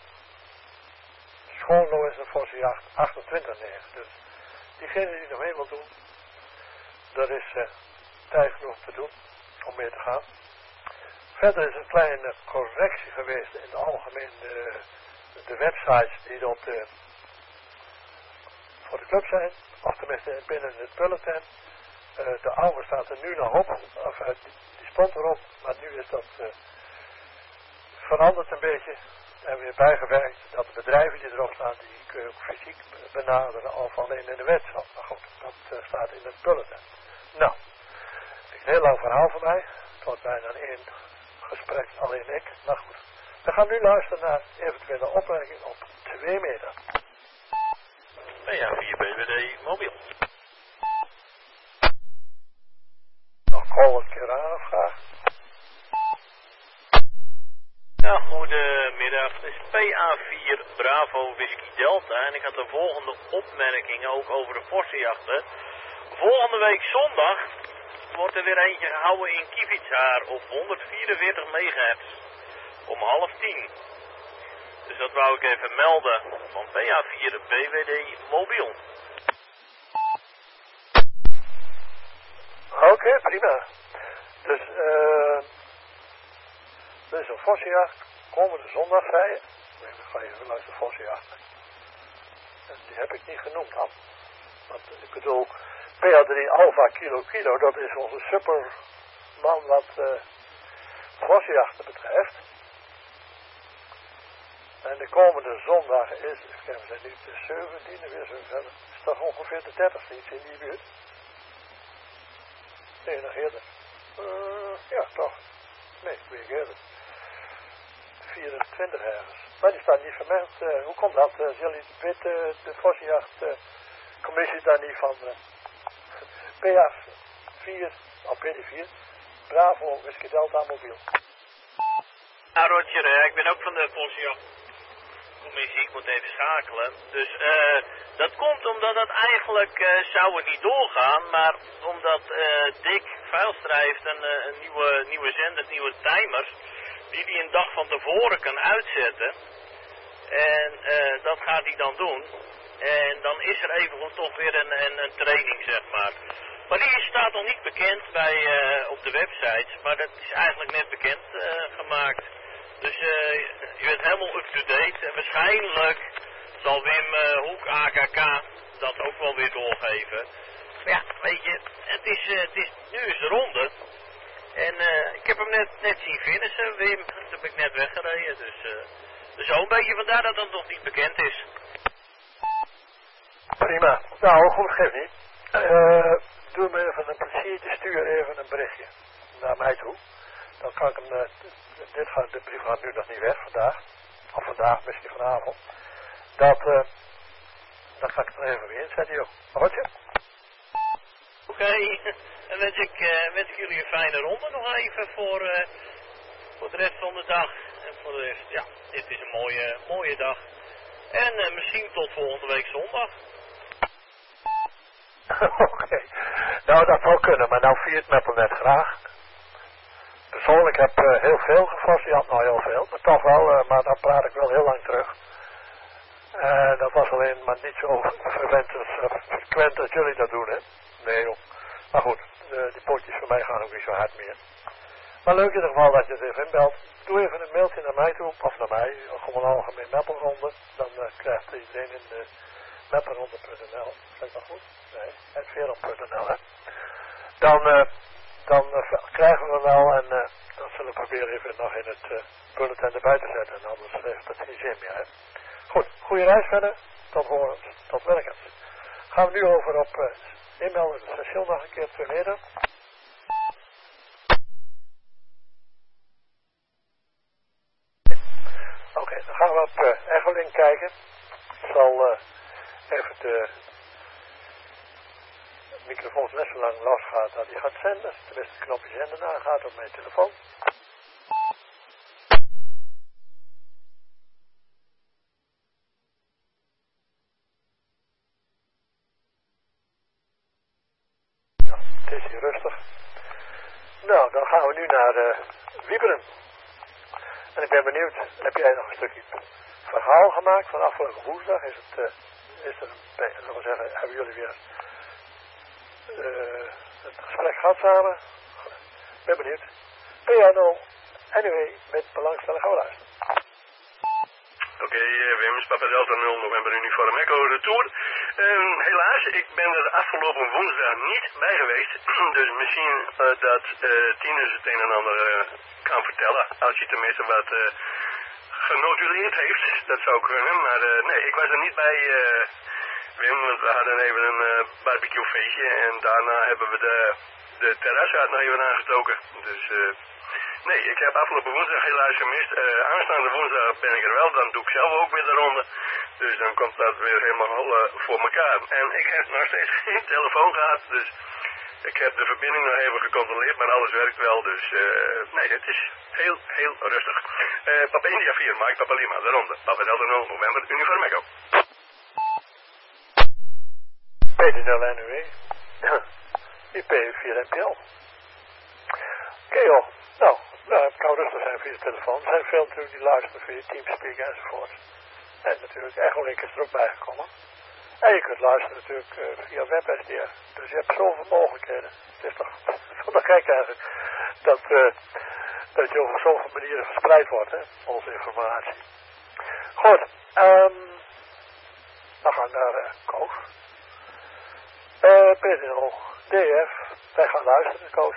Schoonlo is een Vossenjacht achtentwintig negen. Dus diegene die nog mee wil doen, er is uh, tijd genoeg te doen om mee te gaan. Verder is een kleine correctie geweest in het algemeen de, de websites die op de, voor de club zijn, of tenminste binnen het bulletin. Uh, de oude staat er nu nog op, of uh, die, die stond erop, maar nu is dat uh, veranderd een beetje en weer bijgewerkt. Dat de bedrijven die erop staan, die kun je ook fysiek benaderen of alleen in de website. Maar goed, dat uh, staat in het bulletin. Nou, een heel lang verhaal voor mij. Het wordt bijna één gesprek, alleen ik. Maar goed, we gaan nu luisteren naar eventuele opmerkingen op twee meter. P A vier B W D mobiel. Nog call een keer aan of graag. Ja, goedemiddag. Het is P A vier Bravo Whisky Delta en ik had de volgende opmerkingen ook over de vossenjachten. Volgende week zondag wordt er weer eentje gehouden in Kivitshaar op honderdvierenveertig megahertz om half tien. Dus dat wou ik even melden van P A vier B W D mobiel. Oké, okay, prima. Dus uh, dit is een vossenjacht. Komende zondag, zei je. Nee, dan ga je even luisteren, vossenjacht. En die heb ik niet genoemd dan. Want ik bedoel, P A drie Alpha Kilo Kilo, dat is onze superman wat uh, vossenjachten betreft. En de komende zondag is, ik ken ze nu de zeventiende weer zo verder. Is toch ongeveer de dertigste iets in die buurt? Nee, nog eerder. Uh, ja, toch. Nee, ik weet eerder. vierentwintig ergens. Maar die staat niet vermeld. Uh, hoe komt dat? Uh, jullie weten uh, de vossenjacht uh, commissie daar niet van uh, P A vier, of P D vier, Bravo, Whisky Delta mobiel. Ja, Roger, uh, ik ben ook van de vossenjacht commissie. Ik moet even schakelen. Dus uh, dat komt omdat het eigenlijk uh, zou het niet doorgaan, maar omdat uh, Dick Vuilstra heeft een, uh, een nieuwe, nieuwe zender, nieuwe timers, die hij een dag van tevoren kan uitzetten. En uh, dat gaat hij dan doen. En dan is er even toch weer een, een, een training, zeg maar. Maar die staat nog niet bekend bij, uh, op de websites, maar dat is eigenlijk net bekend uh, gemaakt. Dus uh, je bent helemaal up-to-date en waarschijnlijk zal Wim uh, Hoek A K K dat ook wel weer doorgeven. Maar ja, weet je, het is, uh, het is, nu is de ronde. En uh, ik heb hem net, net zien finishen, Wim. Dat heb ik net weggereden, dus, uh, dus ook een beetje vandaar dat het nog niet bekend is. Prima. Nou, goed, geef niet. Uh, doe me even een pleziertje, stuur even een berichtje naar mij toe. Dan kan ik hem, uh, dit gaat, de brief gaat nu nog niet weg vandaag. Of vandaag, misschien vanavond. Dat, uh, dan kan ik het er even weer inzetten, joh. Rotje. Oké, okay. En wens ik, uh, wens ik jullie een fijne ronde nog even voor, uh, voor de rest van de dag. En voor de rest, ja, dit is een mooie, mooie dag. En uh, misschien tot volgende week zondag. Oké, okay. Nou dat zou kunnen, maar nou viert Meppel net graag. Persoonlijk heb ik uh, heel veel gevossenjacht, nou heel veel, maar toch wel, uh, maar dan praat ik wel heel lang terug. Uh, dat was alleen maar niet zo frequent als jullie dat doen, hè. Nee joh. Maar goed, uh, die potjes voor mij gaan ook niet zo hard meer. Maar leuk in ieder geval dat je het even inbelt. Doe even een mailtje naar mij toe, of naar mij, gewoon een algemeen Meppelronde. Dan uh, krijgt iedereen in de meppelronde punt n l. Zeg dat goed? Nee, het veerop punt n l, hè. Dan, uh, dan uh, krijgen we wel en uh, dan zullen we proberen even nog in het uh, bulletin erbij te zetten. En anders heeft het geen zin meer, hè. Goed, goede reis verder. Tot horens, tot werkens. Gaan we nu over op uh, inmelden het station nog een keer twee meter. Oké, okay, dan gaan we op uh, Echolink kijken. Ik zal uh, even de microfoons net zo lang losgaat dat hij gaat zenden. Tenminste het knopje zenden aangaat op mijn telefoon. Ja, het is hier rustig. Nou, dan gaan we nu naar uh, Wieberen. En ik ben benieuwd, heb jij nog een stukje verhaal gemaakt van afgelopen woensdag? Is het, uh, is er, zullen we zeggen, hebben jullie weer uh, het gesprek gehad samen? Ik ben benieuwd. P A nul Anyway, met belangstelling gaan we luisteren. Oké, okay, uh, Wim, Papa Delta nul November Uniform Echo Retour. Um, helaas, ik ben er afgelopen woensdag niet bij geweest. Dus misschien uh, dat uh, Tinus het een en ander uh, kan vertellen. Als hij tenminste wat uh, genotuleerd heeft. Dat zou kunnen. Maar uh, nee, ik was er niet bij, uh, Wim. Want we hadden even een uh, barbecuefeestje. En daarna hebben we de, de terrasraad nog even aangestoken. Dus... Uh, Nee, ik heb afgelopen woensdag helaas gemist. Uh, aanstaande woensdag ben ik er wel, dan doe ik zelf ook weer de ronde. Dus dan komt dat weer helemaal uh, voor elkaar. En ik heb nog steeds geen telefoon gehad, dus ik heb de verbinding nog even gecontroleerd, maar alles werkt wel. Dus uh, nee, het is heel, heel rustig. Uh, Papa India vier, Mike Papa Lima, de ronde. Papa Delta nul, November, Uniform Echo. P D nul N U E. I P vier M P L. Oké okay, joh. Nou, nou, het kan rustig zijn via de telefoon. Er zijn veel natuurlijk die luisteren via Teamspeak enzovoort. En natuurlijk Echolink is er ook bijgekomen. En je kunt luisteren natuurlijk uh, via WebSDR. Dus je hebt zoveel mogelijkheden. Het is toch van de gek eigenlijk dat, uh, dat je op zoveel manieren verspreid wordt, hè, onze informatie. Goed, um, dan gaan we naar uh, Koos. Uh, P D nul D F, wij gaan luisteren, Koos.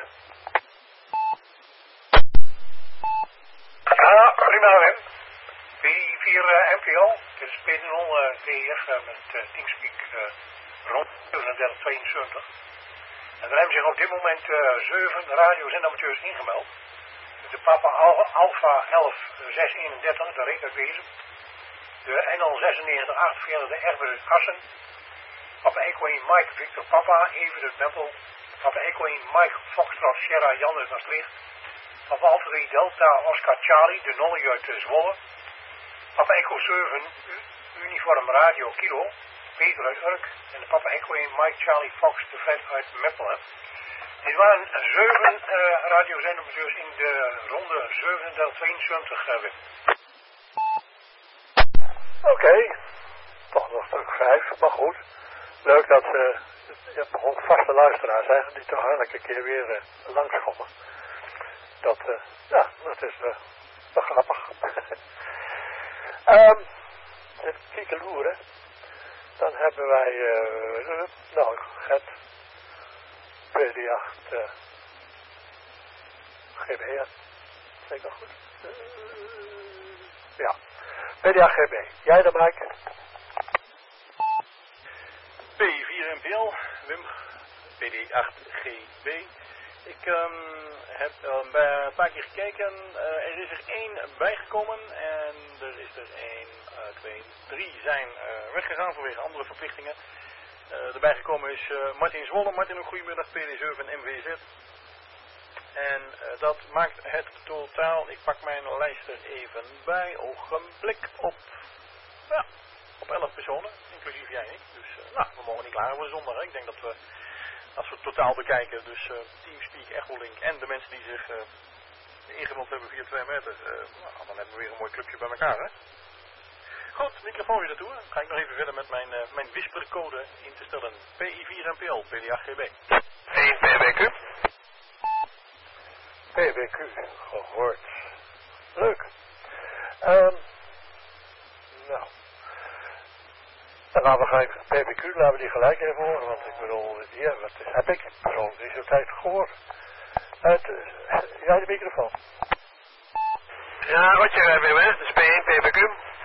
Ja, prima Wim. P vier uh, M P L, dit is P nul D F uh, met uh, Teamspeak uh, rond zevenendertig tweeënzeventig. En er hebben zich op dit moment uh, zeven radiozendamateur ingemeld. De Papa Alpha elf zes eenendertig, de Reka Wezen. De N L zesennegentig achtenveertig, de Egbert Kassen. Papa Echo één Mike Victor Papa, even de Meppel. Papa Echo één Mike Foxtrot Sierra Jannes Maastricht. Papa Alpha drie Delta Oscar Charlie, de Nolly uit Zwolle. Papa Echo zeven Uniform Radio Kilo, Peter uit Urk. En de Papa Echo één Mike Charlie Fox, de Fred uit Meppelen. Dit waren zeven uh, radiozenders in de ronde zevenendertig tweeënzeventig. Uh, Oké, okay. Toch nog stuk vijf, maar goed. Leuk dat uh, je hebt gewoon vaste luisteraars zijn die toch elke keer weer uh, langskomen. Dat, uh, ja, dat is uh, wel grappig. um, even kijken loeren. Dan hebben wij, uh, nou, het P D acht uh, G B, ja. Zeg ik dat goed? Uh, ja, P D acht G B. Jij dan, Mike? P vier M P L, Wim, P D acht G B. Ik um, heb uh, bij een paar keer gekeken, uh, er is er één bijgekomen en er is er één, uh, twee, drie zijn uh, weggegaan vanwege andere verplichtingen. Uh, erbij gekomen is uh, Martin Zwolle. Martin, een goedemiddag, P D zeven M V Z. En uh, dat maakt het totaal, ik pak mijn lijst er even bij, ogenblik op, ja, op elf personen, inclusief jij en ik. Dus uh, nou, we mogen niet klagen voor de zondag, hè. Ik denk dat we... Als we het totaal bekijken, dus uh, Teamspeak, Echolink en de mensen die zich uh, ingemeld hebben via twee meter, uh, nou, dan hebben we weer een mooi clubje bij elkaar, hè? Goed, microfoon weer naartoe. Dan ga ik nog even verder met mijn, uh, mijn whispercode in te stellen. P I vier M P L, P D acht G B. één P B Q. P B Q, gehoord. Leuk. Um, nou... Dan gaan we gelijk P B Q, laten we die gelijk even horen, want ik bedoel, ja, wat is, heb ik persoonlijk niet zo'n tijd gehoord. Uit, uh, jij de microfoon. Ja, wat je Wim, hè? Dus P één P B Q.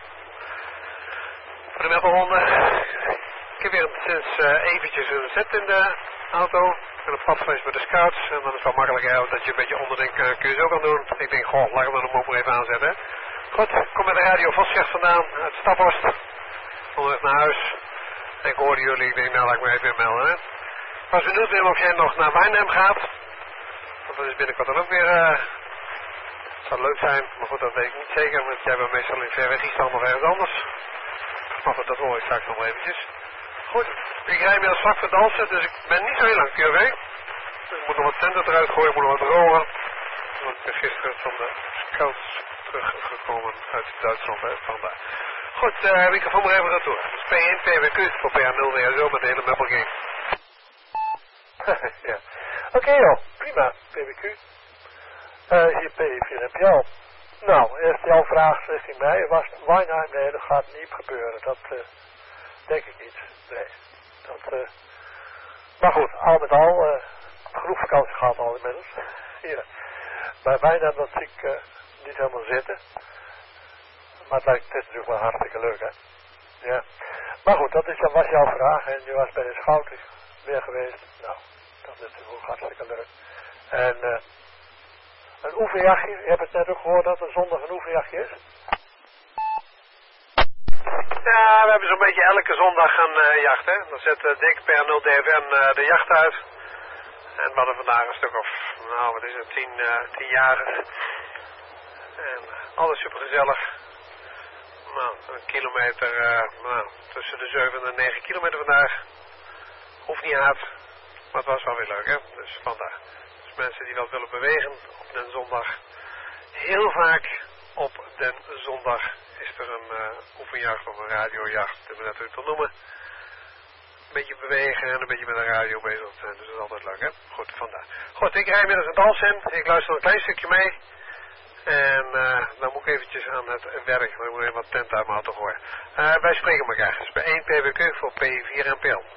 Voor de meppelronde. Ik heb weer sinds uh, eventjes een set in de auto. Ik ben op pad geweest met de scouts. En dan is het wel makkelijker dat je een beetje onderdenk uh, kun je zo kan doen. Ik denk, goh, laat ik hem dan ook even aanzetten. Hè? Goed, ik kom met de radio Vosjecht vandaan, uit Staphorst. Onderweg naar huis. En ik hoorde jullie, ik denk, nou laat ik me even melden. Hè. Ik was benieuwd Wim of jij nog naar Wijnhem gaat. Want dat is binnenkort dan ook weer... Uh, het zou leuk zijn, maar goed, dat weet ik niet zeker. Want jij bent meestal in ver weg Island of ergens anders. Maar goed, dat hoor ik straks nog eventjes. Goed, ik rij inmiddels vlak voor dansen, dus ik ben niet zo heel lang Q V. Dus ik moet nog wat centen eruit gooien, ik moet nog wat drogen. Want ik ben gisteren van de scouts teruggekomen uit Duitsland, hè, vandaar. Goed, uh, microfoon maar even naartoe. Dat is P één P B Q voor P A nul weer zo met de hele Meppel game. Ja. Oké okay, joh, prima, P B Q. Uh, hier P vier M P L. Nou, eerst jouw vraag richting mij. Was Weinheim? Nee, dat gaat niet gebeuren. Dat uh, denk ik niet. Nee. Dat, uh, maar goed, al met al, uh, genoeg vakantie gehad al inmiddels. Hier. Bij Weinheim, dat zie ik uh, niet helemaal zitten. Maar het lijkt het is natuurlijk wel hartstikke leuk, hè. Ja. Maar goed, dat, is, dat was jouw vraag. En je was bij de Schouten weer geweest. Nou, dat is natuurlijk ook hartstikke leuk. En uh, een oefenjachtje. Je hebt het net ook gehoord dat er zondag een oefenjachtje is. Ja, we hebben zo'n beetje elke zondag een uh, jacht, hè. Dan zet uh, Dick per nul D F N uh, de jacht uit. En we hadden vandaag een stuk of, nou wat is het, tien, uh, tien jaren. En uh, alles super gezellig. Nou, een kilometer, uh, nou, tussen de zeven en de negen kilometer vandaag. Hoeft niet hard, maar het was wel weer leuk, hè. Dus vandaag. Dus mensen die wat willen bewegen op den zondag. Heel vaak op den zondag is er een uh, oefenjacht of een radiojacht, dat we natuurlijk te noemen. Een beetje bewegen en een beetje met de radio bezig zijn, dus dat is altijd leuk, hè. Goed, vandaar. Goed, ik rij inmiddels het Dalsen, ik luister een klein stukje mee. En uh, dan moet ik eventjes aan het werk, dan moet ik even wat tent uit mijn auto gooien. Uh, wij spreken elkaar, dus bij één P B Q voor P vier M P L.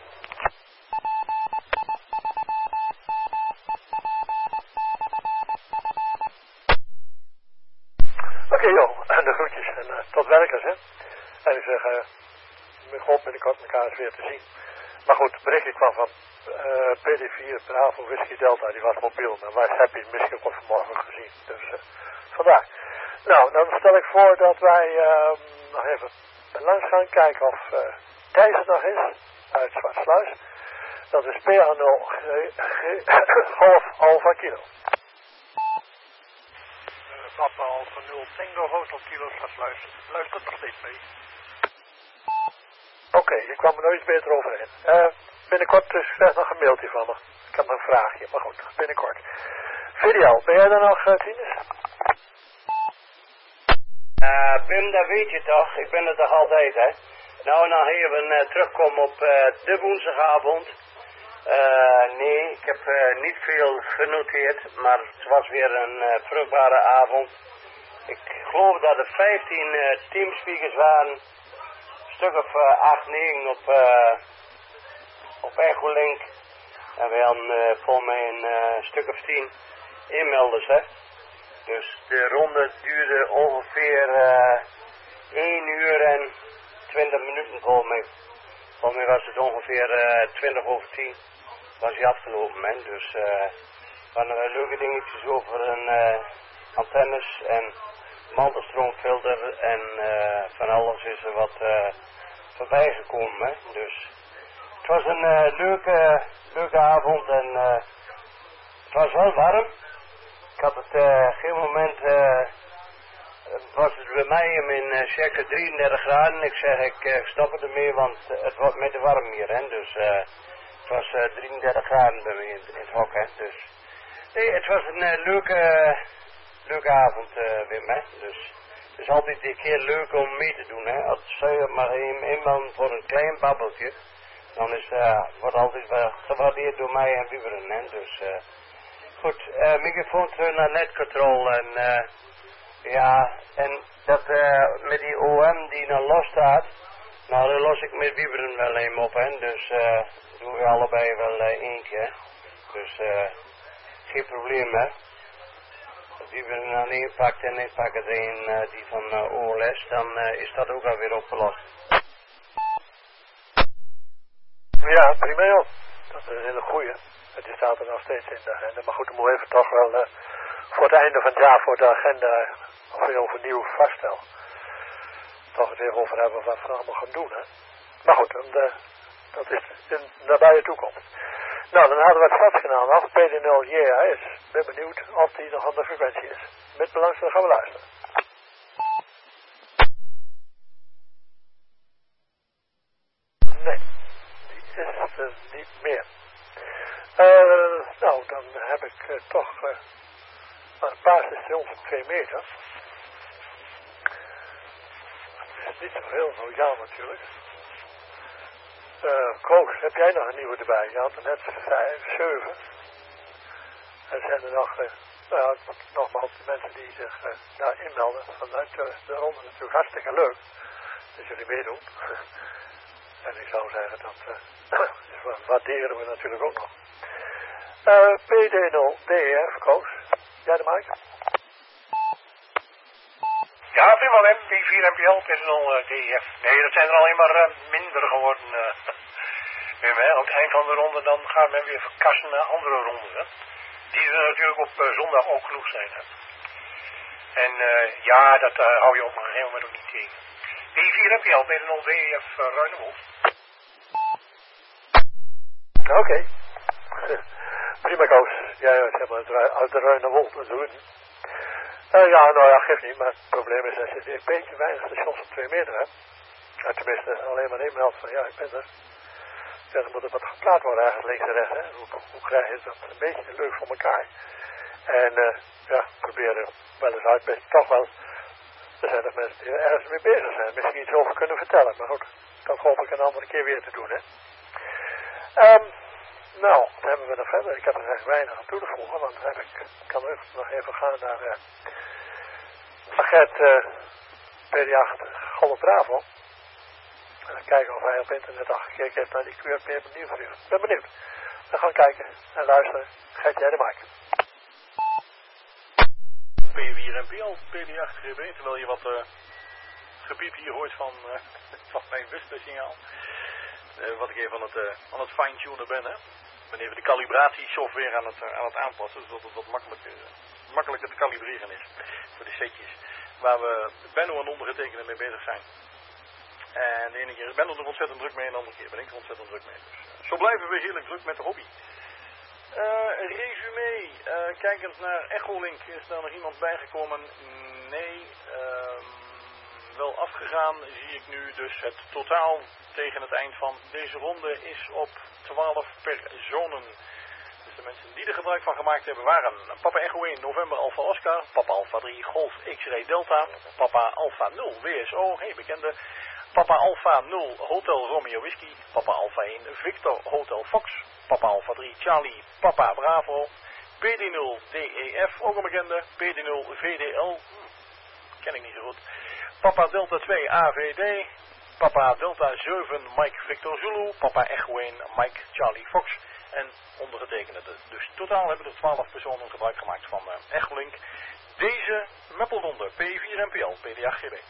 Oké okay, joh, en de groetjes en uh, tot werkers, hè. En ik zeg, uh, ik hoop binnenkort elkaar eens weer te zien. Maar goed, het berichtje kwam van uh, P D vier, Bravo Whisky Delta, die was mobiel. En wij hebben je misschien ook al vanmorgen gezien, dus uh, vandaar. Nou, dan stel ik voor dat wij uh, nog even langs gaan kijken of uh, Thijs er nog is, uit Zwartsluis. Dat is P A nul Golf Alpha Kilo. Papa Alpha nul Tango Hotel Kilo Zwartsluis. Luistert nog steeds mee. Oké, okay, je kwam er nooit beter overheen. Uh, binnenkort dus krijg nog een mailtje van me. Ik heb een vraagje, maar goed, binnenkort. Video, ben jij er nog, uh, Tinus? Uh, Wim, dat weet je toch? Ik ben er toch altijd, hè? Nou, nou even uh, terugkomen op uh, de woensdagavond. Uh, nee, ik heb uh, niet veel genoteerd, maar het was weer een uh, vruchtbare avond. Ik geloof dat er vijftien uh, teamspeakers waren. Een stuk of uh, acht, negen op, uh, op Echolink. En we hadden uh, volgens mij een uh, stuk of tien inmelders, hè. Dus de ronde duurde ongeveer uh, één uur en twintig minuten volgens mij. Volgens mij was het ongeveer uh, twintig over tien. Was hij afgelopen, hè. Dus uh, er waren leuke dingetjes over een uh, antennes en mantelstroomfilter en uh, van alles is er wat uh, voorbij gekomen, hè. Dus het was een uh, leuke, leuke avond en uh, het was wel warm. Ik had het uh, geen moment, uh, was het bij mij in uh, circa drieëndertig graden. Ik zeg, ik uh, stop het ermee, want uh, het wordt met de warm hier, hè. Dus uh, het was uh, drieëndertig graden bij mij in, in het hok, hè. Dus nee, het was een uh, leuke, leuke avond, uh, Wim, hè. Dus het is altijd een keer leuk om mee te doen, hè. Als je maar eenmaal voor een klein babbeltje, dan is, uh, wordt altijd wel gewaardeerd door mij en Wieberen, hè. Dus uh, goed, uh, microfoon terug naar netcontrol en uh, ja, en dat uh, met die O M die dan los staat, nou dan los ik met Wieberen wel even op, hè. Dus uh, doen we allebei wel uh, eentje, hè. Dus uh, geen probleem, hè. Als Wieberen dan één pakt en ik pak er een uh, die van uh, O L S, dan uh, is dat ook alweer opgelost. Ja, prima joh. Dat is een hele goeie. Die staat er nog steeds in de agenda. Maar goed, dan moet even toch wel uh, voor het einde van het jaar voor de agenda of weer overnieuw vaststellen. Toch het even over hebben wat we allemaal gaan doen, hè. Maar goed, dan, uh, dat is in de nabije toekomst. Nou, dan hadden we het stadskanaal af. P D nul J A S. Ik ben benieuwd of die nog aan de frequentie is. Met belangstelling gaan we luisteren. Nee, die is er niet meer. Uh, nou, dan heb ik uh, toch uh, een basisstations van twee meter. Dat is niet zoveel, zo ja natuurlijk. Uh, Koos, heb jij nog een nieuwe erbij? Je had er net vijf, zeven. En zijn er nog uh, Nou ja, nogmaals, de mensen die zich uh, daar inmelden vanuit de, de ronde natuurlijk hartstikke leuk. Dat jullie meedoen. En ik zou zeggen, dat uh, waarderen we natuurlijk ook nog. Uh, P D nul D E F, Koos. Jij de mic? Ja, prima, M P vier M P L, P D nul D E F. Nee, dat zijn er alleen maar uh, minder geworden. Uh. Hè, aan het eind van de ronde dan gaat men weer verkassen naar andere ronden. Hè. Die er natuurlijk op uh, zondag ook genoeg zijn. Hè. En uh, ja, dat uh, hou je op een gegeven moment ook niet tegen. P vier M P L, P D nul D E F, uh, Ruinewold. Oké. Okay. Prima, Koos. Jij ja, zeg maar uit de Ruinewold, dat doen we niet. Uh, ja, nou ja, geeft niet, maar het probleem is dat je een beetje weinig stations op twee meter hebt. En tenminste, alleen maar één meldt van ja, ik ben er. Ja, dan moet er wat geplaatst worden eigenlijk links en rechts. Hè. Hoe, hoe krijg je dat een beetje leuk voor elkaar? En uh, ja, proberen wel eens uit, best toch wel. Er zijn er mensen die er ergens mee bezig zijn. Misschien iets over kunnen vertellen. Maar goed, dat hoop ik een andere keer weer te doen. Hè. Um, nou, wat hebben we nog verder? Ik heb er echt weinig aan toe te voegen. Want dan heb ik, kan ik nog even gaan naar uh, Agent uh, P D acht Golf Bravo. En dan kijken of hij op internet al gekeken heeft naar die Q R P nieuwsbrief. Ik ben benieuwd. We gaan kijken en luisteren. Gert, jij de mic. P vier M P L, P D acht G B, terwijl je wat uh, gepiep hier hoort van, uh, van mijn wisselsignaal. Uh, wat ik even aan het, uh, aan het fine-tunen ben, hè. Ik ben even de calibratiesoftware aan het, uh, aan het aanpassen, zodat het wat makkelijker, uh, makkelijker te kalibreren is voor de setjes. Waar we Benno en ondergetekende mee bezig zijn. En de ene keer is Benno er ontzettend druk mee en de andere keer ben ik er ontzettend druk mee. Dus, uh, zo blijven we heerlijk druk met de hobby. Uh, resume, uh, kijkend naar Echolink, is daar nog iemand bijgekomen? Nee, uh, wel afgegaan zie ik nu. Dus het totaal tegen het eind van deze ronde is op twaalf personen. Dus de mensen die er gebruik van gemaakt hebben waren Papa Echo één, November Alpha Oscar, Papa Alpha drie, Golf X-Ray Delta, Papa Alpha nul, W S O, hey bekende, Papa Alpha nul, Hotel Romeo Whisky, Papa Alpha één, Victor Hotel Fox, Papa Alpha drie, Charlie, Papa Bravo, P D nul D E F, ook een bekende, P D nul V D L, hm, ken ik niet zo goed, Papa Delta twee A V D, Papa Delta zeven Mike Victor Zulu, Papa Echo één Mike Charlie Fox en ondergetekende. Dus totaal hebben er twaalf personen gebruik gemaakt van uh, Echolink. Deze Meppelronde, P vier M P L, P D acht G B.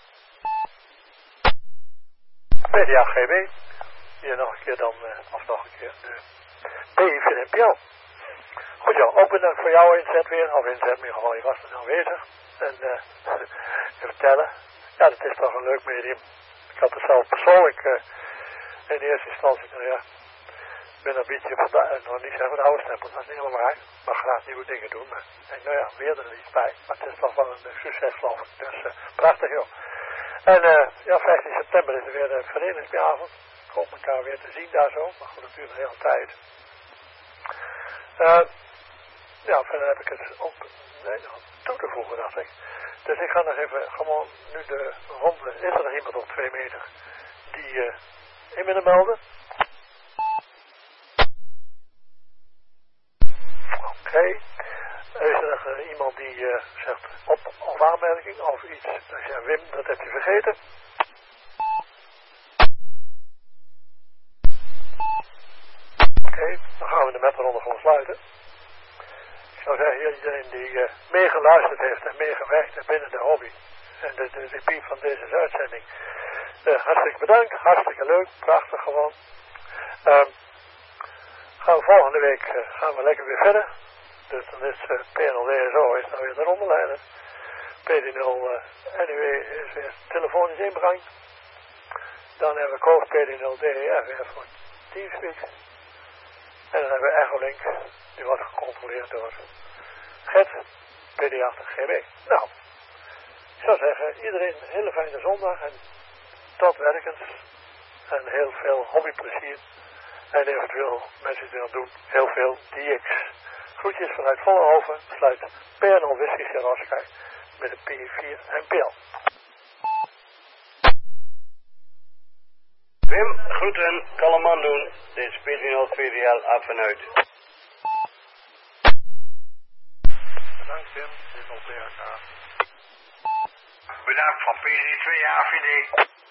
P D acht G B. Hier nog een keer dan, uh, of nog een keer, de P vier M P L. Goed zo, ook bedankt voor jouw inzet weer, of inzet, maar gewoon, je was er aanwezig. En uh, vertellen, ja, dat is toch een leuk medium. Ik had het zelf persoonlijk uh, in eerste instantie, nou ja, ik ben een beetje van de, nog niet zeggen van de oude stempel, dat is niet helemaal waar. Ik mag graag nieuwe dingen doen, maar en, nou ja, weer er iets bij. Maar het is toch wel een succes, geloof ik. Dus uh, prachtig, joh. En uh, ja, vijftien september is er weer de verenigingsavond. Ik hoop elkaar weer te zien daar zo, maar goed, natuurlijk een hele tijd. Uh, ja, verder heb ik het ook nee, nog toe te voegen, dacht ik. Dus ik ga nog even gewoon nu de ronde. Is er nog iemand op twee meter die uh, in willen melden? Oké. Okay. Is er nog uh, iemand die uh, zegt op of aanmerking of iets? Dus ja, Wim, dat heb je vergeten. Oké, okay, dan gaan we de metronde gewoon sluiten. Ik zou zeggen, iedereen die uh, meegeluisterd heeft en meegewerkt heeft binnen de hobby en de, de repeat van deze uitzending. Uh, hartstikke bedankt, hartstikke leuk, prachtig gewoon. Uh, gaan we volgende week uh, gaan we lekker weer verder. Dus dan is uh, P N L D S O is nou weer de rondeleider. P D nul uh, N U E is weer telefonisch inbreng. Dan hebben we Koos P D nul D E F weer voor Teamspeak. En dan hebben we Echolink, die wordt gecontroleerd door Gert, P D acht G B. Nou, ik zou zeggen, iedereen een hele fijne zondag en tot werkens. En heel veel hobbyplezier. En eventueel mensen die dat doen, heel veel D X. Groetjes vanuit Vollenhoven, sluit P N L Whisky Sierra Oscar met een P vier M P L. Wim, groeten, kalleman doen. Dit is P D nul V D L af en uit. Bedankt Tim, dit is al P H K. Bedankt van P C twee A V D.